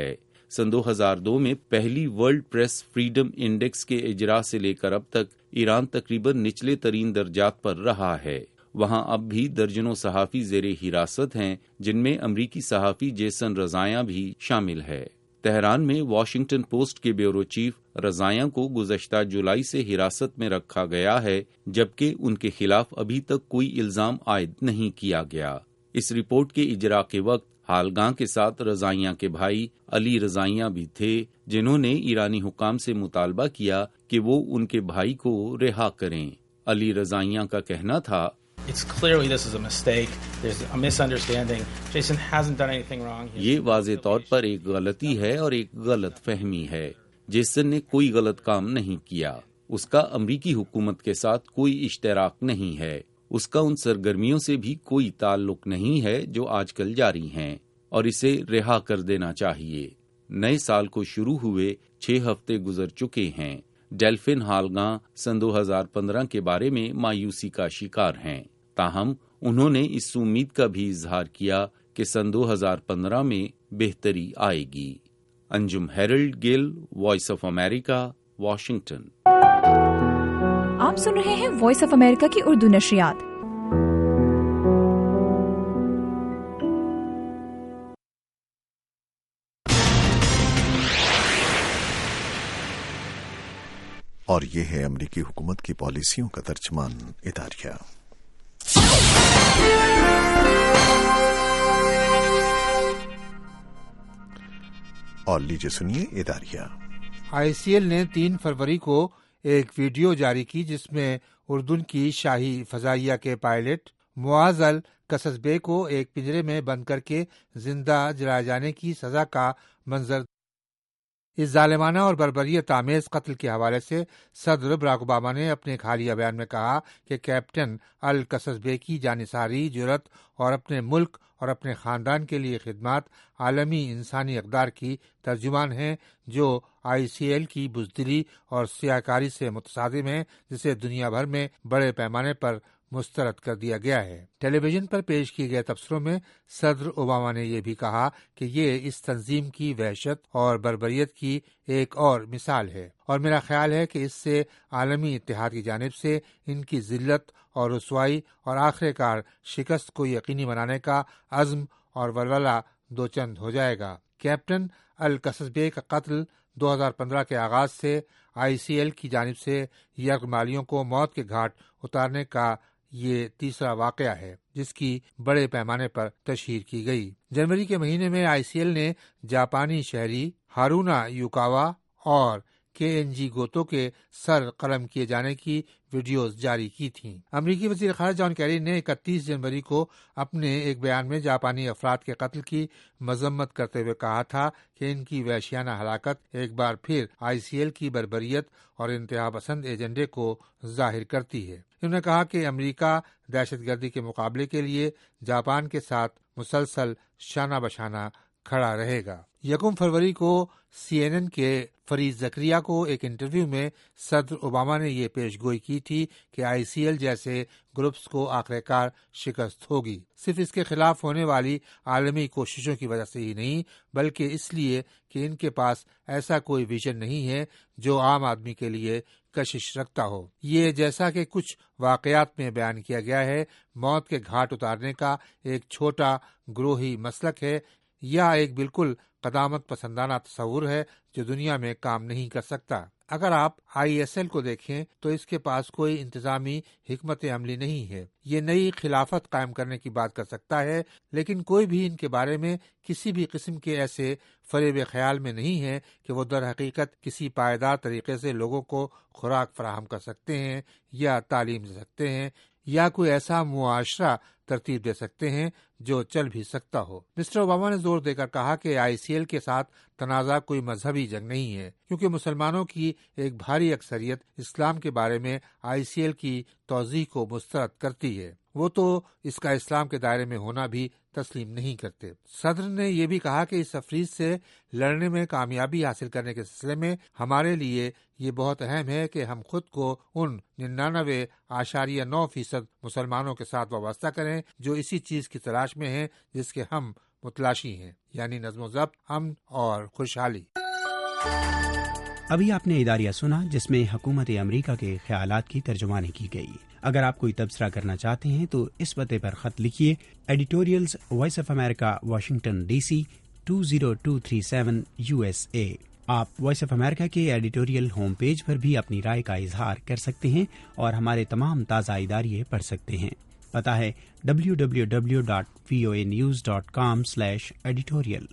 سن دو ہزار دو میں پہلی ورلڈ پریس فریڈم انڈیکس کے اجرا سے لے کر اب تک ایران تقریباً نچلے ترین درجات پر رہا ہے۔ وہاں اب بھی درجنوں صحافی زیر حراست ہیں، جن میں امریکی صحافی جیسن رضائیاں بھی شامل ہے۔ تہران میں واشنگٹن پوسٹ کے بیورو چیف رضائیاں کو گزشتہ جولائی سے حراست میں رکھا گیا ہے، جبکہ ان کے خلاف ابھی تک کوئی الزام عائد نہیں کیا گیا۔ اس رپورٹ کے اجرا کے وقت ہالگاں کے ساتھ رضائیاں کے بھائی علی رضائیاں بھی تھے، جنہوں نے ایرانی حکام سے مطالبہ کیا کہ وہ ان کے بھائی کو رہا کریں۔ علی رضائیاں کا کہنا تھا، It's clearly this is a mistake. There's a misunderstanding. Jason hasn't done anything wrong. یہ واضح طور پر ایک غلطی ہے اور ایک غلط فہمی ہے۔ جیسن نے کوئی غلط کام نہیں کیا۔ اس کا امریکی حکومت کے ساتھ کوئی اشتراک نہیں ہے۔ اس کا ان سرگرمیوں سے بھی کوئی تعلق نہیں ہے جو آج کل جاری ہیں، اور اسے رہا کر دینا چاہیے۔ نئے سال کو شروع ہوئے چھ ہفتے گزر چکے ہیں۔ ڈیلفن ہالگاں سن دو ہزار پندرہ کے بارے میں مایوسی کا شکار ہیں، تاہم انہوں نے اس امید کا بھی اظہار کیا کہ سن دو ہزار پندرہ میں بہتری آئے گی۔ Anjum Harold Gill, voice of America, Washington. آپ سن رہے ہیں وائس آف امریکہ کی اردو نشریات۔ اور یہ ہے امریکی حکومت کی پالیسیوں کا ترجمان اداریہ۔ اور لیجیے سنیے اداریہ۔ آئی سی ایل نے تین فروری کو ایک ویڈیو جاری کی جس میں اردن کی شاہی فضائیہ کے پائلٹ معاذ القصصبے کو ایک پنجرے میں بند کر کے زندہ جلائے جانے کی سزا کا منظر۔ اس ظالمانہ اور بربریت آمیز قتل کے حوالے سے صدر براک اوباما نے اپنے ایک حالیہ بیان میں کہا کہ کیپٹن القصصبے کی جانثاری جرأت اور اپنے ملک اور اپنے خاندان کے لیے خدمات عالمی انسانی اقدار کی ترجمان ہیں، جو آئی سی ایل کی بزدلی اور سیاہکاری سے متصادم ہے، جسے دنیا بھر میں بڑے پیمانے پر مسترد کر دیا گیا ہے۔ ٹیلی ویژن پر پیش کیے گئے تبصروں میں صدر اوباما نے یہ بھی کہا کہ یہ اس تنظیم کی وحشت اور بربریت کی ایک اور مثال ہے، اور میرا خیال ہے کہ اس سے عالمی اتحاد کی جانب سے ان کی ذلت اور رسوائی اور آخر کار شکست کو یقینی بنانے کا عزم اور ولولہ دوچند ہو جائے گا۔ کیپٹن القصصبے کا قتل دو ہزار پندرہ کے آغاز سے آئی سی ایل کی جانب سے یرغمالیوں کو موت کے گھاٹ اتارنے کا یہ تیسرا واقعہ ہے جس کی بڑے پیمانے پر تشہیر کی گئی۔ جنوری کے مہینے میں آئی سی ایل نے جاپانی شہری ہارونا یوکاوا اور کے این جی گوتو کے سر قلم کیے جانے کی ویڈیوز جاری کی تھیں۔ امریکی وزیر خارجہ جان کیری نے اکتیس جنوری کو اپنے ایک بیان میں جاپانی افراد کے قتل کی مذمت کرتے ہوئے کہا تھا کہ ان کی وحشیانہ ہلاکت ایک بار پھر آئی سی ایل کی بربریت اور انتہا پسند ایجنڈے کو ظاہر کرتی ہے۔ انہوں نے کہا کہ امریکہ دہشت گردی کے مقابلے کے لیے جاپان کے ساتھ مسلسل شانہ بشانہ کھڑا رہے گا۔ یکم فروری کو سی این این کے فرید زکریا کو ایک انٹرویو میں صدر اوباما نے یہ پیش گوئی کی تھی کہ آئی سی ایل جیسے گروپس کو آخر کار شکست ہوگی، صرف اس کے خلاف ہونے والی عالمی کوششوں کی وجہ سے ہی نہیں، بلکہ اس لیے کہ ان کے پاس ایسا کوئی ویژن نہیں ہے جو عام آدمی کے لیے کشش رکھتا ہو۔ یہ جیسا کہ کچھ واقعات میں بیان کیا گیا ہے، موت کے گھاٹ اتارنے کا ایک چھوٹا گروہی مسلک ہے یا ایک بالکل قدامت پسندانہ تصور ہے جو دنیا میں کام نہیں کر سکتا۔ اگر آپ آئی ایس ایل کو دیکھیں تو اس کے پاس کوئی انتظامی حکمت عملی نہیں ہے۔ یہ نئی خلافت قائم کرنے کی بات کر سکتا ہے، لیکن کوئی بھی ان کے بارے میں کسی بھی قسم کے ایسے فریب خیال میں نہیں ہے کہ وہ در حقیقت کسی پائیدار طریقے سے لوگوں کو خوراک فراہم کر سکتے ہیں یا تعلیم دے سکتے ہیں یا کوئی ایسا معاشرہ ترتیب دے سکتے ہیں جو چل بھی سکتا ہو۔ مسٹر اوباما نے زور دے کر کہا کہ آئی سی ایل کے ساتھ تنازع کوئی مذہبی جنگ نہیں ہے، کیونکہ مسلمانوں کی ایک بھاری اکثریت اسلام کے بارے میں آئی سی ایل کی توضیح کو مسترد کرتی ہے، وہ تو اس کا اسلام کے دائرے میں ہونا بھی تسلیم نہیں کرتے۔ صدر نے یہ بھی کہا کہ اس تفریق سے لڑنے میں کامیابی حاصل کرنے کے سلسلے میں ہمارے لیے یہ بہت اہم ہے کہ ہم خود کو ان ننانوے اشاریہ نو فیصد مسلمانوں کے ساتھ وابستہ کریں جو اسی چیز کی تلاش میں ہیں جس کے ہم متلاشی ہیں، یعنی نظم و ضبط، امن اور خوشحالی۔ ابھی آپ نے اداریہ سنا جس میں حکومت امریکہ کے خیالات کی ترجمانی کی گئی۔ اگر آپ کوئی تبصرہ کرنا چاہتے ہیں تو اس پتے پر خط لکھیے، editorials voice of America, Washington D C two zero two three seven U S A. آپ وائس آف امریکہ کے ایڈیٹوریل ہوم پیج پر بھی اپنی رائے کا اظہار کر سکتے ہیں اور ہمارے تمام تازہ اداریے پڑھ سکتے ہیں۔ پتہ ہے W W W dot V O A news dot com slash editorial.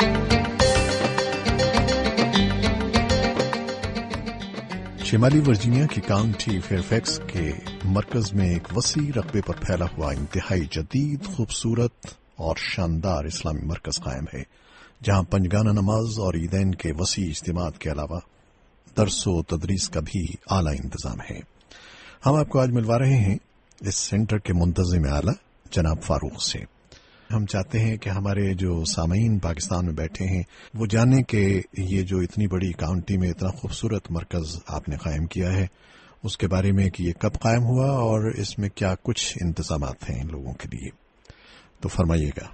شمالی ورجینیا کی کاؤنٹی فیئرفیکس کے مرکز میں ایک وسیع رقبے پر پھیلا ہوا انتہائی جدید، خوبصورت اور شاندار اسلامی مرکز قائم ہے، جہاں پنجگانہ نماز اور عیدین کے وسیع اجتماعات کے علاوہ درس و تدریس کا بھی اعلیٰ انتظام ہے۔ ہم آپ کو آج ملوا رہے ہیں اس سینٹر کے منتظم اعلیٰ جناب فاروق سے۔ ہم چاہتے ہیں کہ ہمارے جو سامعین پاکستان میں بیٹھے ہیں وہ جانیں کہ یہ جو اتنی بڑی کاؤنٹی میں اتنا خوبصورت مرکز آپ نے قائم کیا ہے اس کے بارے میں کہ یہ کب قائم ہوا اور اس میں کیا کچھ انتظامات ہیں ان لوگوں کے لیے، تو فرمائیے گا۔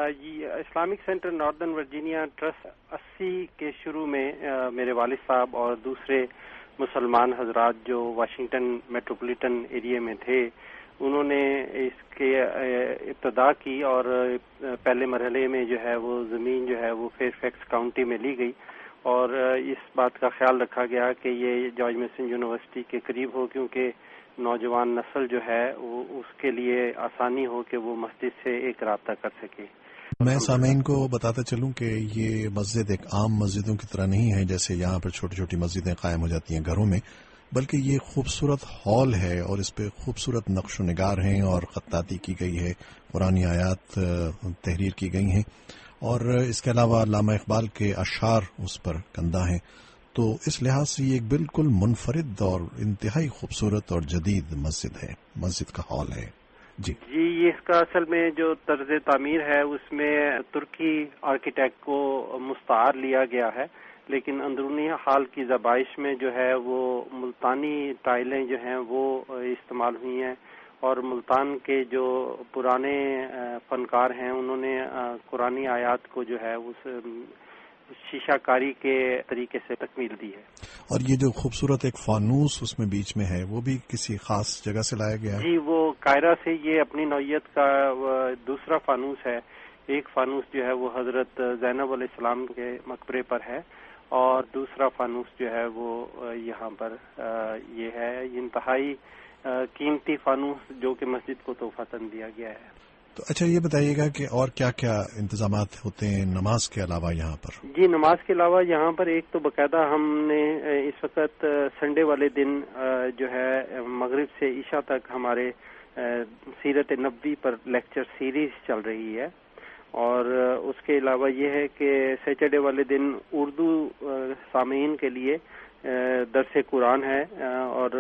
Islamic centre northern Virginia trust اسی کے شروع میں میرے والد صاحب اور دوسرے مسلمان حضرات جو واشنگٹن میٹروپولیٹن ایریا میں تھے، انہوں نے اس کے ابتدا کی اور پہلے مرحلے میں جو ہے وہ زمین جو ہے وہ فیئرفیکس کاؤنٹی میں لی گئی، اور اس بات کا خیال رکھا گیا کہ یہ جارج میسن یونیورسٹی کے قریب ہو، کیونکہ نوجوان نسل جو ہے وہ اس کے لیے آسانی ہو کہ وہ مسجد سے ایک رابطہ کر سکے۔ میں سامعین کو بتاتا چلوں کہ یہ مسجد ایک عام مسجدوں کی طرح نہیں ہے جیسے یہاں پر چھوٹی چھوٹی مسجدیں قائم ہو جاتی ہیں گھروں میں، بلکہ یہ خوبصورت ہال ہے اور اس پہ خوبصورت نقش و نگار ہیں اور خطاطی کی گئی ہے، قرآنی آیات تحریر کی گئی ہیں، اور اس کے علاوہ علامہ اقبال کے اشعار اس پر کندہ ہیں، تو اس لحاظ سے یہ ایک بالکل منفرد اور انتہائی خوبصورت اور جدید مسجد ہے، مسجد کا ہال ہے۔ جی جی یہ اس کا اصل میں جو طرز تعمیر ہے اس میں ترکی آرکیٹیکٹ کو مستعار لیا گیا ہے، لیکن اندرونی ہال کی زبائش میں جو ہے وہ ملتانی ٹائلیں جو ہیں وہ استعمال ہوئی ہیں، اور ملتان کے جو پرانے فنکار ہیں انہوں نے قرآنی آیات کو جو ہے اس شیشہ کاری کے طریقے سے تکمیل دی ہے۔ اور یہ جو خوبصورت ایک فانوس اس میں بیچ میں ہے وہ بھی کسی خاص جگہ سے لایا گیا ہے؟ جی وہ قاہرہ سے یہ اپنی نوعیت کا دوسرا فانوس ہے۔ ایک فانوس جو ہے وہ حضرت زینب علیہ السلام کے مقبرے پر ہے، اور دوسرا فانوس جو ہے وہ یہاں پر یہ ہے انتہائی قیمتی فانوس جو کہ مسجد کو تحفہ دیا گیا ہے۔ تو اچھا یہ بتائیے گا کہ اور کیا کیا انتظامات ہوتے ہیں نماز کے علاوہ یہاں پر؟ جی نماز کے علاوہ یہاں پر ایک تو باقاعدہ ہم نے اس وقت سنڈے والے دن جو ہے مغرب سے عشاء تک ہمارے سیرت نبوی پر لیکچر سیریز چل رہی ہے، اور اس کے علاوہ یہ ہے کہ سیٹرڈے والے دن اردو سامعین کے لیے درس قرآن ہے، اور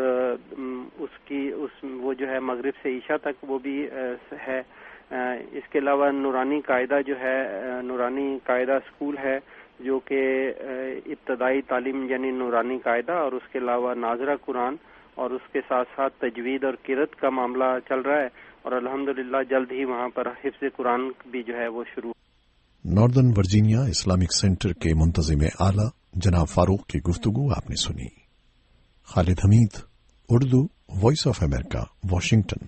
اس کی اس وہ جو ہے مغرب سے عشاء تک وہ بھی ہے۔ اس کے علاوہ نورانی قاعدہ جو ہے نورانی قاعدہ اسکول ہے جو کہ ابتدائی تعلیم یعنی نورانی قاعدہ، اور اس کے علاوہ ناظرہ قرآن، اور اس کے ساتھ ساتھ تجوید اور قرأت کا معاملہ چل رہا ہے، اور الحمدللہ جلد ہی وہاں پر حفظ قرآن بھی جو ہے وہ شروع۔ ناردرن ورجینیا اسلامک سینٹر کے منتظم اعلیٰ جناب فاروق کی گفتگو آپ نے سنی۔ Khalid Hameed, Urdu, voice of America, Washington.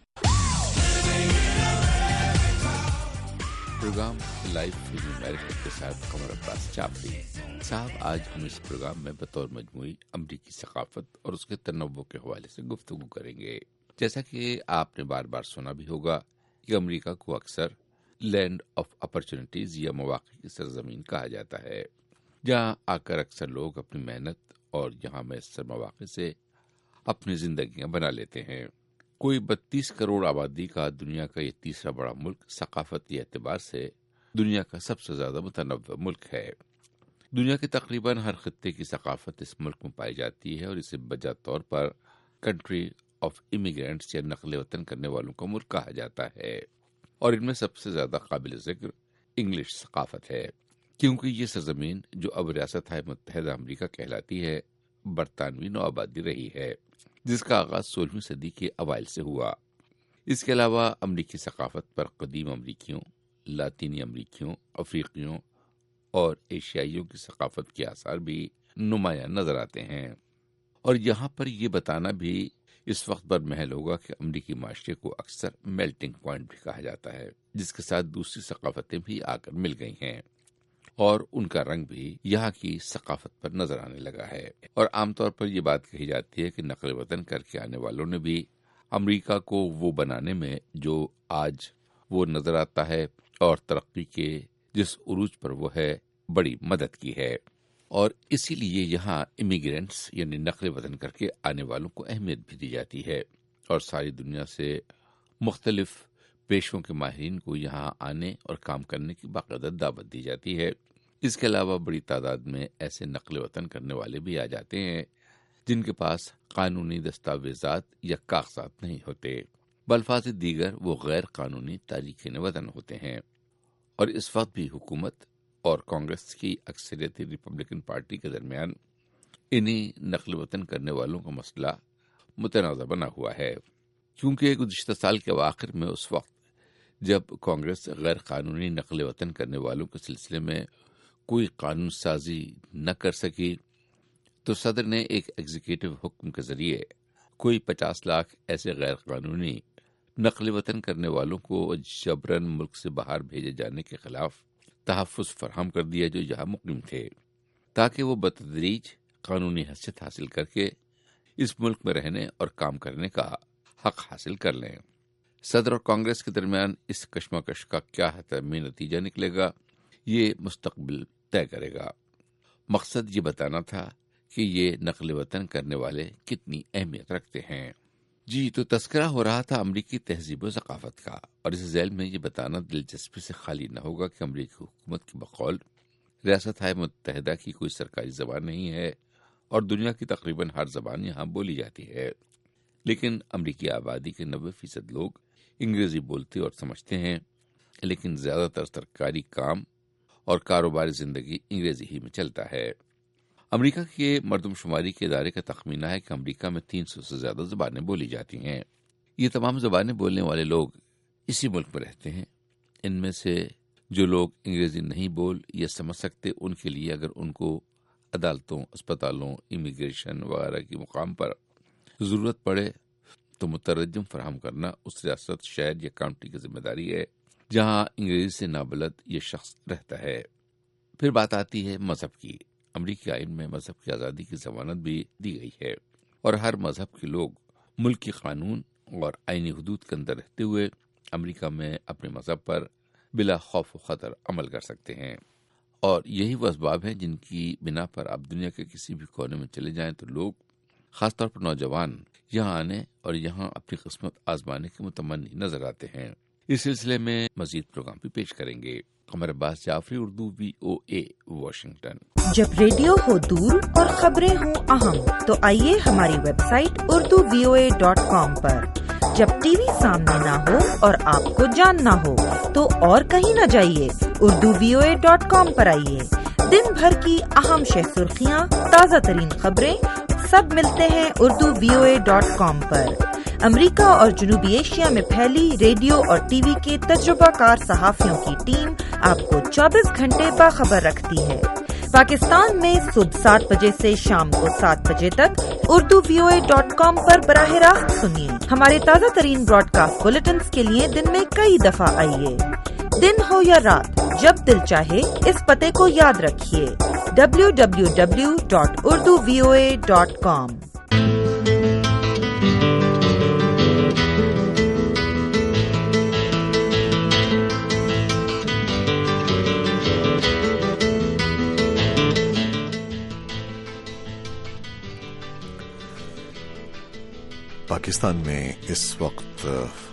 Programme life film America کے ساتھ قمر عباس چاپڑی صاحب، آج ہم اس پروگرام میں بطور مجموعی امریکی ثقافت اور اس کے تنوع کے حوالے سے گفتگو کریں گے۔ جیسا کہ آپ نے بار بار سنا بھی ہوگا کہ امریکہ کو اکثر لینڈ آف اپرچونٹیز یا مواقع کی سرزمین کہا جاتا ہے، جہاں آ کر اکثر لوگ اپنی محنت اور یہاں میسر مواقع سے اپنی زندگیاں بنا لیتے ہیں۔ کوئی بتیس کروڑ آبادی کا دنیا کا یہ تیسرا بڑا ملک ثقافتی اعتبار سے دنیا کا سب سے زیادہ متنوع ملک ہے۔ دنیا کے تقریباً ہر خطے کی ثقافت اس ملک میں پائی جاتی ہے، اور اسے بجا طور پر کنٹری آف امیگرینٹس یا نقل وطن کرنے والوں کا ملک کہا جاتا ہے، اور ان میں سب سے زیادہ قابل ذکر انگلش ثقافت ہے، کیونکہ یہ سرزمین جو اب ریاست متحدہ امریکہ کہلاتی ہے برطانوی نو آبادی رہی ہے، جس کا آغاز سولہویں صدی کے اوائل سے ہوا۔ اس کے علاوہ امریکی ثقافت پر قدیم امریکیوں لاطینی امریکیوں، افریقیوں اور ایشیائیوں کی ثقافت کے آثار بھی نمایاں نظر آتے ہیں۔ اور یہاں پر یہ بتانا بھی اس وقت پر محل ہوگا کہ امریکی معاشرے کو اکثر میلٹنگ پوائنٹ بھی کہا جاتا ہے، جس کے ساتھ دوسری ثقافتیں بھی آ کر مل گئی ہیں اور ان کا رنگ بھی یہاں کی ثقافت پر نظر آنے لگا ہے۔ اور عام طور پر یہ بات کہی جاتی ہے کہ نقل وطن کر کے آنے والوں نے بھی امریکہ کو وہ بنانے میں جو آج وہ نظر آتا ہے اور ترقی کے جس عروج پر وہ ہے، بڑی مدد کی ہے۔ اور اسی لیے یہاں امیگرینٹس یعنی نقل وطن کر کے آنے والوں کو اہمیت بھی دی جاتی ہے اور ساری دنیا سے مختلف پیشوں کے ماہرین کو یہاں آنے اور کام کرنے کی باقاعدہ دعوت دی جاتی ہے۔ اس کے علاوہ بڑی تعداد میں ایسے نقل وطن کرنے والے بھی آ جاتے ہیں جن کے پاس قانونی دستاویزات یا کاغذات نہیں ہوتے، بالفاظ دیگر وہ غیر قانونی تارکین وطن ہوتے ہیں۔ اور اس وقت بھی حکومت اور کانگریس کی اکثریت ریپبلکن پارٹی کے درمیان انہی نقل وطن کرنے والوں کا مسئلہ متنازع بنا ہوا ہے، کیونکہ گزشتہ سال کے اواخر میں اس وقت جب کانگریس غیر قانونی نقل وطن کرنے والوں کے سلسلے میں کوئی قانون سازی نہ کر سکی تو صدر نے ایک ایگزیکٹو حکم کے ذریعے کوئی پچاس لاکھ ایسے غیر قانونی نقل وطن کرنے والوں کو جبراً ملک سے باہر بھیجے جانے کے خلاف تحفظ فراہم کر دیا جو یہاں مقیم تھے، تاکہ وہ بتدریج قانونی حیثیت حاصل کر کے اس ملک میں رہنے اور کام کرنے کا حق حاصل کر لیں۔ صدر اور کانگریس کے درمیان اس کشمکش کا کیا حتمی نتیجہ نکلے گا، یہ مستقبل طے کرے گا۔ مقصد یہ بتانا تھا کہ یہ نقل وطن کرنے والے کتنی اہمیت رکھتے ہیں۔ جی تو تذکرہ ہو رہا تھا امریکی تہذیب و ثقافت کا، اور اس ذیل میں یہ بتانا دلچسپی سے خالی نہ ہوگا کہ امریکی حکومت کی بقول ریاستہائے متحدہ کی کوئی سرکاری زبان نہیں ہے اور دنیا کی تقریباً ہر زبان یہاں بولی جاتی ہے، لیکن امریکی آبادی کے نوے فیصد لوگ انگریزی بولتے اور سمجھتے ہیں، لیکن زیادہ تر سرکاری کام اور کاروباری زندگی انگریزی ہی میں چلتا ہے۔ امریکہ کے مردم شماری کے ادارے کا تخمینہ ہے کہ امریکہ میں تین سو سے زیادہ زبانیں بولی جاتی ہیں۔ یہ تمام زبانیں بولنے والے لوگ اسی ملک میں رہتے ہیں۔ ان میں سے جو لوگ انگریزی نہیں بول یا سمجھ سکتے، ان کے لیے اگر ان کو عدالتوں، اسپتالوں، امیگریشن وغیرہ کے مقام پر ضرورت پڑے تو مترجم فراہم کرنا اس ریاست، شہر یا کاؤنٹی کی ذمہ داری ہے جہاں انگریزی سے نابلد یہ شخص رہتا ہے۔ پھر بات آتی ہے مذہب کی۔ امریکی آئین میں مذہب کی آزادی کی ضمانت بھی دی گئی ہے اور ہر مذہب کے لوگ ملک کے قانون اور آئینی حدود کے اندر رہتے ہوئے امریکہ میں اپنے مذہب پر بلا خوف و خطر عمل کر سکتے ہیں۔ اور یہی وہ اسباب ہیں جن کی بنا پر آپ دنیا کے کسی بھی کونے میں چلے جائیں تو لوگ، خاص طور پر نوجوان، یہاں آنے اور یہاں اپنی قسمت آزمانے کے متمنی نظر آتے ہیں۔ اس سلسلے میں مزید پروگرام بھی پیش کریں گے۔ Qamar Abbas Jafri, Urdu V O A, Washington. جب ریڈیو ہو دور اور خبریں ہوں اہم تو آئیے ہماری website Urdu V O A dot com پر۔ جب ٹی وی سامنے نہ ہو اور آپ کو جاننا ہو تو اور کہیں نہ جائیے، Urdu V O A dot com پر آئیے۔ دن بھر کی اہم شہ سرخیاں، تازہ ترین خبریں سب ملتے ہیں Urdu V O A dot com پر۔ امریکہ اور جنوبی ایشیا میں پھیلی ریڈیو اور ٹی وی کے تجربہ کار صحافیوں کی ٹیم آپ کو چوبیس گھنٹے باخبر رکھتی ہے۔ پاکستان میں صبح سات بجے سے شام کو سات بجے تک Urdu V O A dot com پر براہ راست سنیے۔ ہمارے تازہ ترین براڈ کاسٹ بلیٹنز کے لیے دن میں کئی دفعہ آئیے۔ دن ہو یا رات، جب دل چاہے اس پتے کو یاد رکھیے، W W W dot Urdu V O A dot com. Pakistan میں اس وقت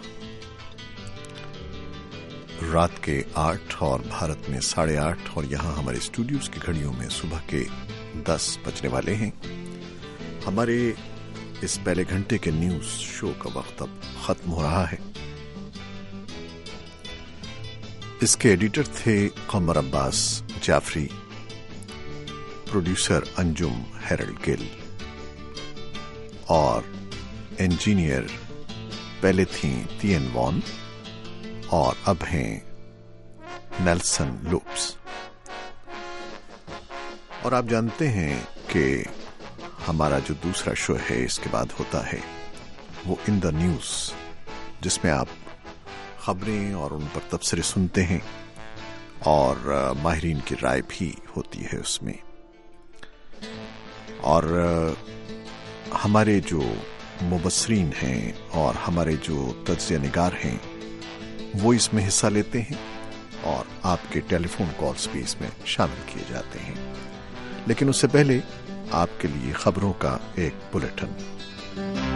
رات کے آٹھ اور بھارت میں ساڑھے آٹھ، اور یہاں ہمارے اسٹوڈیوز کی گھڑیوں میں صبح کے دس بجنے والے ہیں۔ ہمارے اس پہلے گھنٹے کے نیوز شو کا وقت اب ختم ہو رہا ہے۔ اس کے ایڈیٹر تھے قمر عباس جعفری، پروڈیوسر انجم ہیرلڈ گل، اور انجینئر پہلے تھیں تین وان اور اب ہیں نیلسن لوپس. اور آپ جانتے ہیں کہ ہمارا جو دوسرا شو ہے اس کے بعد ہوتا ہے وہ ان دا نیوز، جس میں آپ خبریں اور ان پر تبصرے سنتے ہیں اور ماہرین کی رائے بھی ہوتی ہے اس میں. اور ہمارے جو مبصرین ہیں اور ہمارے جو تجزیہ نگار ہیں وہ اس میں حصہ لیتے ہیں اور آپ کے ٹیلی فون کالز بھی اس میں شامل کیے جاتے ہیں. لیکن اس سے پہلے آپ کے لیے خبروں کا ایک بلیٹن.